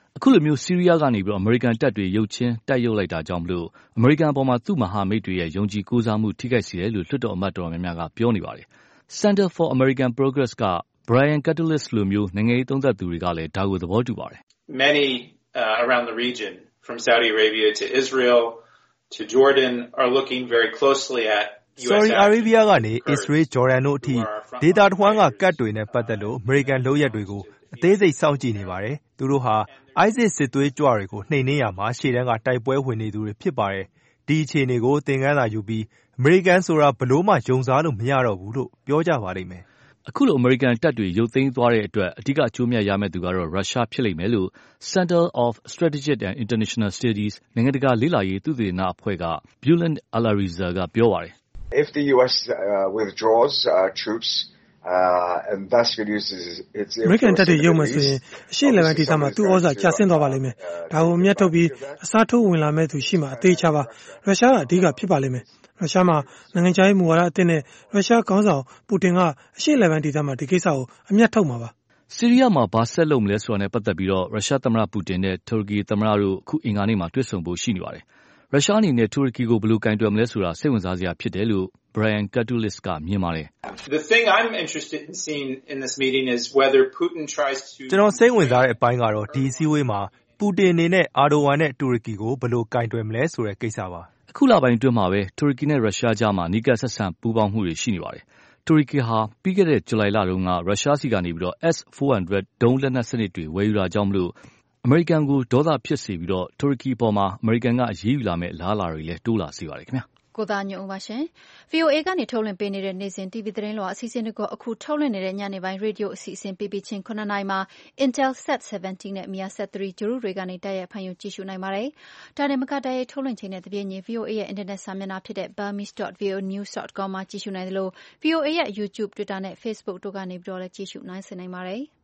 အခုလိုမျိုးဆီးရီးယားကနေပြီးတော့အမေရိကန်တပ်တွေရုတ်ချင်းတိုက်ရုပ်လိုက်တာကြောင့်မလို့အမေရိကန်အပေါ်မှာသူ့မဟာမိတ်တွေရဲ့ယုံကြည်ကိုးစားမှုထိခိုက်စေတယ်လို့လွှတ်တော်အမတ်တော်များများကပြောနေပါတယ်။ Center for American Progress က Brian Katulis လိုမျိုးနိုင်ငံရေးသုံးသပ်သူတွေကလည်းဒါကိုသဘောတူပါတယ်။ Many uh, around the region, from Saudi Arabia to Israel to Jordan, are looking very closely at Saudi Arabia ကနေ Israel, Jordan တို့အထိဒေသတစ်ဝန်းကကတ်တွေနဲ့ပတ်သက်လို့အမေရိကန်လုပ်ရက်တွေကိုအသေးစိတ်စောင့်ကြည့်နေပါတယ်။သူတို့ဟာ ISIS စစ်သွေးကြွတွေကိုနှိမ်နင်းရမှာရှေ့တန်းကတိုက်ပွဲဝင်နေသူတွေဖြစ်ပါတယ်။ဒီအခြေအနေကိုသင်ခန်းစာယူပြီးအမေရိကန်ဆိုတာဘလို့မှယုံစားလို့မရတော့ဘူးလို့ပြောကြပါလိမ့်မယ်။အခုလိုအမေရိကန်တပ်တွေရုတ်သိမ်းသွားတဲ့အတွက်အဓိကအကျိုးမြတ်ရမယ့်သူကတော့ရုရှားဖြစ်လိမ့်မယ်လို့ Center of Strategic and International Studies နိုင်ငံတကာလေ့လာရေးသုတေသနအဖွဲ့က Bulent Alariza ကပြောပါတယ်။ If the U S uh, withdraws uh, troops uh, and thus reduces its American တပ်တွေရုပ်မှဆိုရင်အရှေ့လက်ဘက်ဒေသမှာသူ့ဩဇာကျဆင်းသွားပါလိမ့်မယ်။ဒါကိုအမျက်ထုတ်ပြီးအစားထိုးဝင်လာမဲ့သူရှိမှအသေးချပါရုရှားကအဓိကဖြစ်ပါလိမ့်မယ်။ရုရှားမှာနိုင်ငံခြားရေးမူဝါဒအသစ်နဲ့ရုရှားခေါင်းဆောင်ပူတင်ကအရှေ့လက်ဘက်ဒေသမှာဒီကိစ္စကိုအမျက်ထုတ်မှာပါ။ဆီးရီးယားမှာဘာဆက်လုပ်မလဲဆိုတာနဲ့ပတ်သက်ပြီးတော့ရုရှားသမ္မတပူတင်နဲ့တူရကီသမ္မတတို့အခုအင်္ဂါနေ့မှာတွေ့ဆုံဖို့ရှိနေပါတယ်။ရုရှားအနေနဲ့တူရကီကိုဘယ်လိုကင်တွယ်မလဲဆိုတာစိတ်ဝင်စားစရာဖြစ်တယ်လို့ Brian Katulis ကမြင်ပါတယ်။ The thing I'm interested in seeing in this meeting is whether Putin tries to ကျွန်တော်စိတ်ဝင်စားတဲ့အပိုင်းကတော့ဒီအစည်းအဝေးမှာပူတင်အနေနဲ့အာဒိုဝမ်နဲ့တူရကီကိုဘယ်လိုကင်တွယ်မလဲဆိုတဲ့ကိစ္စပါ။အခုလပိုင်းအတွင်းမှာပဲတူရကီနဲ့ရုရှားကြားမှာနီးကပ်ဆက်ဆံပူးပေါင်းမှုတွေရှိနေပါတယ်။တူရကီဟာပြီးခဲ့တဲ့ဇူလိုင်လတုန်းကရုရှားစီကနေပြီးတော့ S four hundred ဒုံးလက်နက်စနစ်တွေဝယ်ယူတာကြောင့်မလို့အမေရိကန်ကိုဒေါသဖြစ်စေပြီးတော့တူရကီပေါ်မှာအမေရိကန်ကအရေးယူလာမဲ့လားလာတွေလည်းတိုးလာစေပါတယ်ခင်ဗျာ။ကိုသားညွန့်ဦးပါရှင် V O A ကနေထုတ်လွှင့်ပေးနေတဲ့နေ့စဉ် T V သတင်းလွှာအစီအစဉ်တွေကိုအခုထုတ်လွှင့်နေတဲ့ညနေပိုင်းရေဒီယိုအစီအစဉ်ပြီးပြီးချင်းခုနှစ်နာရီမှာ Intelsat seventeen နဲ့ Measat three ဂြိုဟ်တုတွေကနေတိုက်ရိုက်ဖန်ယူကြည့်ရှုနိုင်ပါတယ်။ဒါနဲ့မကတိုက်ရိုက်ထုတ်လွှင့်ချိန်နဲ့တပြေးညီ V O A ရဲ့အင်တာနက်စာမျက်နှာဖြစ်တဲ့ burmese dot v o a news dot com မှာကြည့်ရှုနိုင်တယ်လို့ V O A ရဲ့ YouTube, Twitter နဲ့ Facebook တို့ကနေပြီးတော့လည်းကြည့်ရှုနိုင်စေနိုင်ပါတယ်။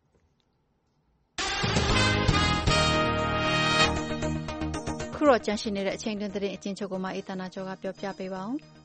ခုတော့ကြန့်ရှိနေတဲ့အချိန်တွင်သတင်းအချင်းချုပ်ကိုမှအေးသနာကျော်ကပြောပြပေးပါအောင်။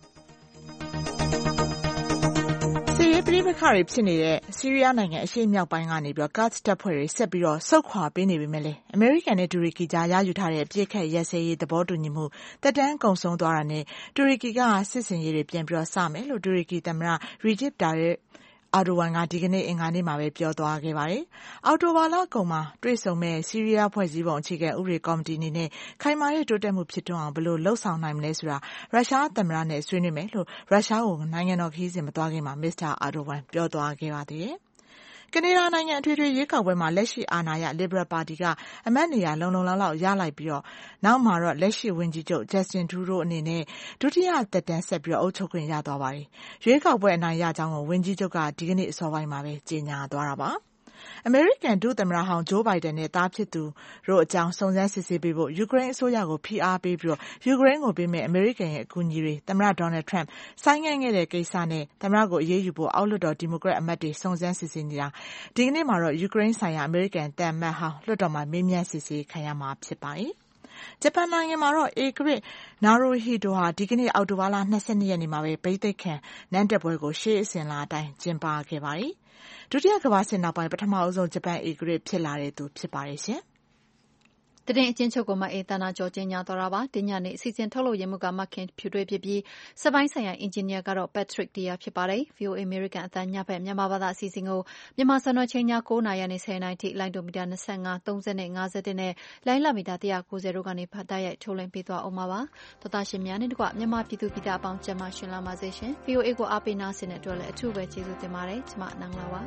စစ်ရေးပဋိပက္ခတွေဖြစ်နေတဲ့ဆီးရီးယားနိုင်ငံအရှေ့မြောက်ပိုင်းကနေပြီးတော့ကာ့ဒ်တပ်ဖွဲ့တွေဆက်ပြီးတော့ဆုတ်ခွာပေးနေပေမဲ့လည်းအမေရိကန်နဲ့တူရကီကြားရယူထားတဲ့အပြစ်ခတ်ရက်စဲရေးသဘောတူညီမှုတက်တန်းကုန်ဆုံးသွားတာနဲ့တူရကီကစစ်စင်ရေးတွေပြန်ပြီးတော့စမယ်လို့တူရကီသမ္မတရီဂျစ်တာရဲ့အာဒိုဝမ်ကဒီကနေ့အင်္ဂါနေ့မှာပဲပြောသွားခဲ့ပါတယ်။အော်တိုဘာလကုန်မှာတွေ့ဆုံမဲ့ဆီးရီးယားဖွဲ့စည်းပုံအခြေခံဥပဒေကော်မတီအနေနဲ့ခိုင်မာတဲ့တိုးတက်မှုဖြစ်ထွန်းအောင်ဘယ်လိုလှုပ်ဆောင်နိုင်မလဲဆိုတာရုရှားသမ္မတနဲ့ဆွေးနွေးမယ်လို့ရုရှားကိုနိုင်ငံတော်ခရီးစဉ်မသွားခင်မှာမစ္စတာအာဒိုဝမ်ပြောသွားခဲ့ပါသေးတယ်။ကနေဒါနိုင်ငံအထွေထွေရွေးကောက်ပွဲမှာလက်ရှိအာဏာရ Liberal ပါတီကအမတ်နေရာလုံလုံလောက်လောက်ရလိုက်ပြီးတော့နောက်မှာတော့လက်ရှိဝန်ကြီးချုပ် Justin Trudeau အနေနဲ့ဒုတိယသက်တမ်းဆက်ပြီးတော့အုပ်ချုပ်ခွင့်ရသွားပါတယ်။ရွေးကောက်ပွဲအနိုင်ရကြောင်းကိုဝန်ကြီးချုပ်ကဒီကနေ့အစောပိုင်းမှာပဲကြေညာသွားတာပါ။အမေရိကန်ဒုသမ္မတဟောင်းဂျိုးဘိုင်ဒန်နဲ့သားဖြစ်သူတို့အကြောင်းစုံစမ်းစစ်ဆေးပေးဖို့ယူကရိန်းအစိုးရကိုဖိအားပေးပြီးတော့ယူကရိန်းကိုပေးမဲ့အမေရိကန်ရဲ့အကူအညီတွေသမ္မတဒေါ်နယ်ထရန့်ဆိုင်းငံ့ခဲ့တဲ့ကိစ္စနဲ့သမ္မတကိုအရေးယူဖို့အောက်လွှတ်တော်ဒီမိုကရက်အမတ်တွေစုံစမ်းစစ်ဆေးနေတာဒီကနေ့မှာတော့ယူကရိန်းဆိုင်ရာအမေရိကန်တန်အမတ်ဟောင်းလွှတ်တော်မှာမေးမြန်းစစ်ဆေးခံရမှာဖြစ်ပါတယ်။ဂျပန်နိုင်ငံမှာတော့ဧကရာဇ်နာရူဟီတိုဟာဒီကနေ့အောက်တိုဘာလ၂၂ရက်နေ့မှာပဲဘိသိက်ခံနန်းတက်ပွဲကိုရှေ့အစဉ်လာအတိုင်းကျင်းပခဲ့ပါတယ်။ဒုတိယကမ္ဘာစစ်နောက်ပိုင်းပထမအဆုံးဂျပန်ဧကရာဇ်ဖြစ်လာတဲ့သူဖြစ်ပါတယ်ရှင်။သတင်းအချင်းချုပ်ကိုမှအေးသနာကျော်ကျင်းညာတော်တာပါတင်ညနေအစီအစဉ်ထုတ်လို့ရမှုကမခင်ဖြူတွေဖြစ်ပြီးစပိုင်းဆိုင်ရာအင်ဂျင်နီယာကတော့ Patrick Deer ဖြစ်ပါတယ် V O A American အသံညဘက်မြန်မာဘာသာအစီအစဉ်ကိုမြန်မာစံတော်ချိန်ည၉နာရီနဲ့၁၀နာရီထိလိုင်းဒိုမီတာ၂၅ ၃၀နဲ့၅၁နဲ့လိုင်းလာမီတာ၁၉၀တို့ကနေဖတ်တိုက်ရိုက်ထုတ်လွှင့်ပေးသွားအောင်ပါပါသောတာရှင်များနဲ့တကွမြန်မာပြည်သူပြည်သားအပေါင်းကျန်းမာရှင်လာပါစေရှင် V O A ကိုအားပေးနာဆင်တဲ့အတွက်လည်းအထူးပဲကျေးဇူးတင်ပါတယ်ကျွန်မနန်းလာပါ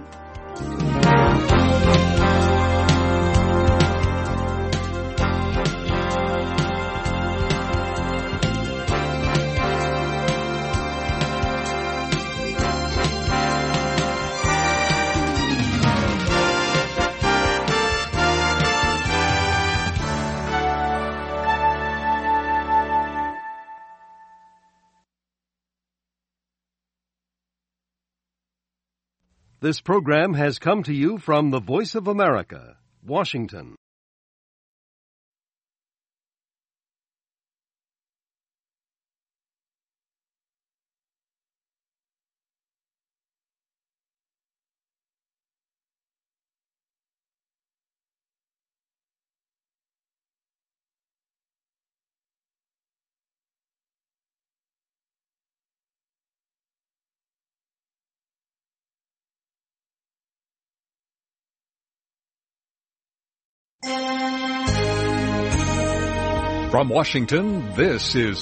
This program has come to you from the Voice of America, Washington. From Washington, this is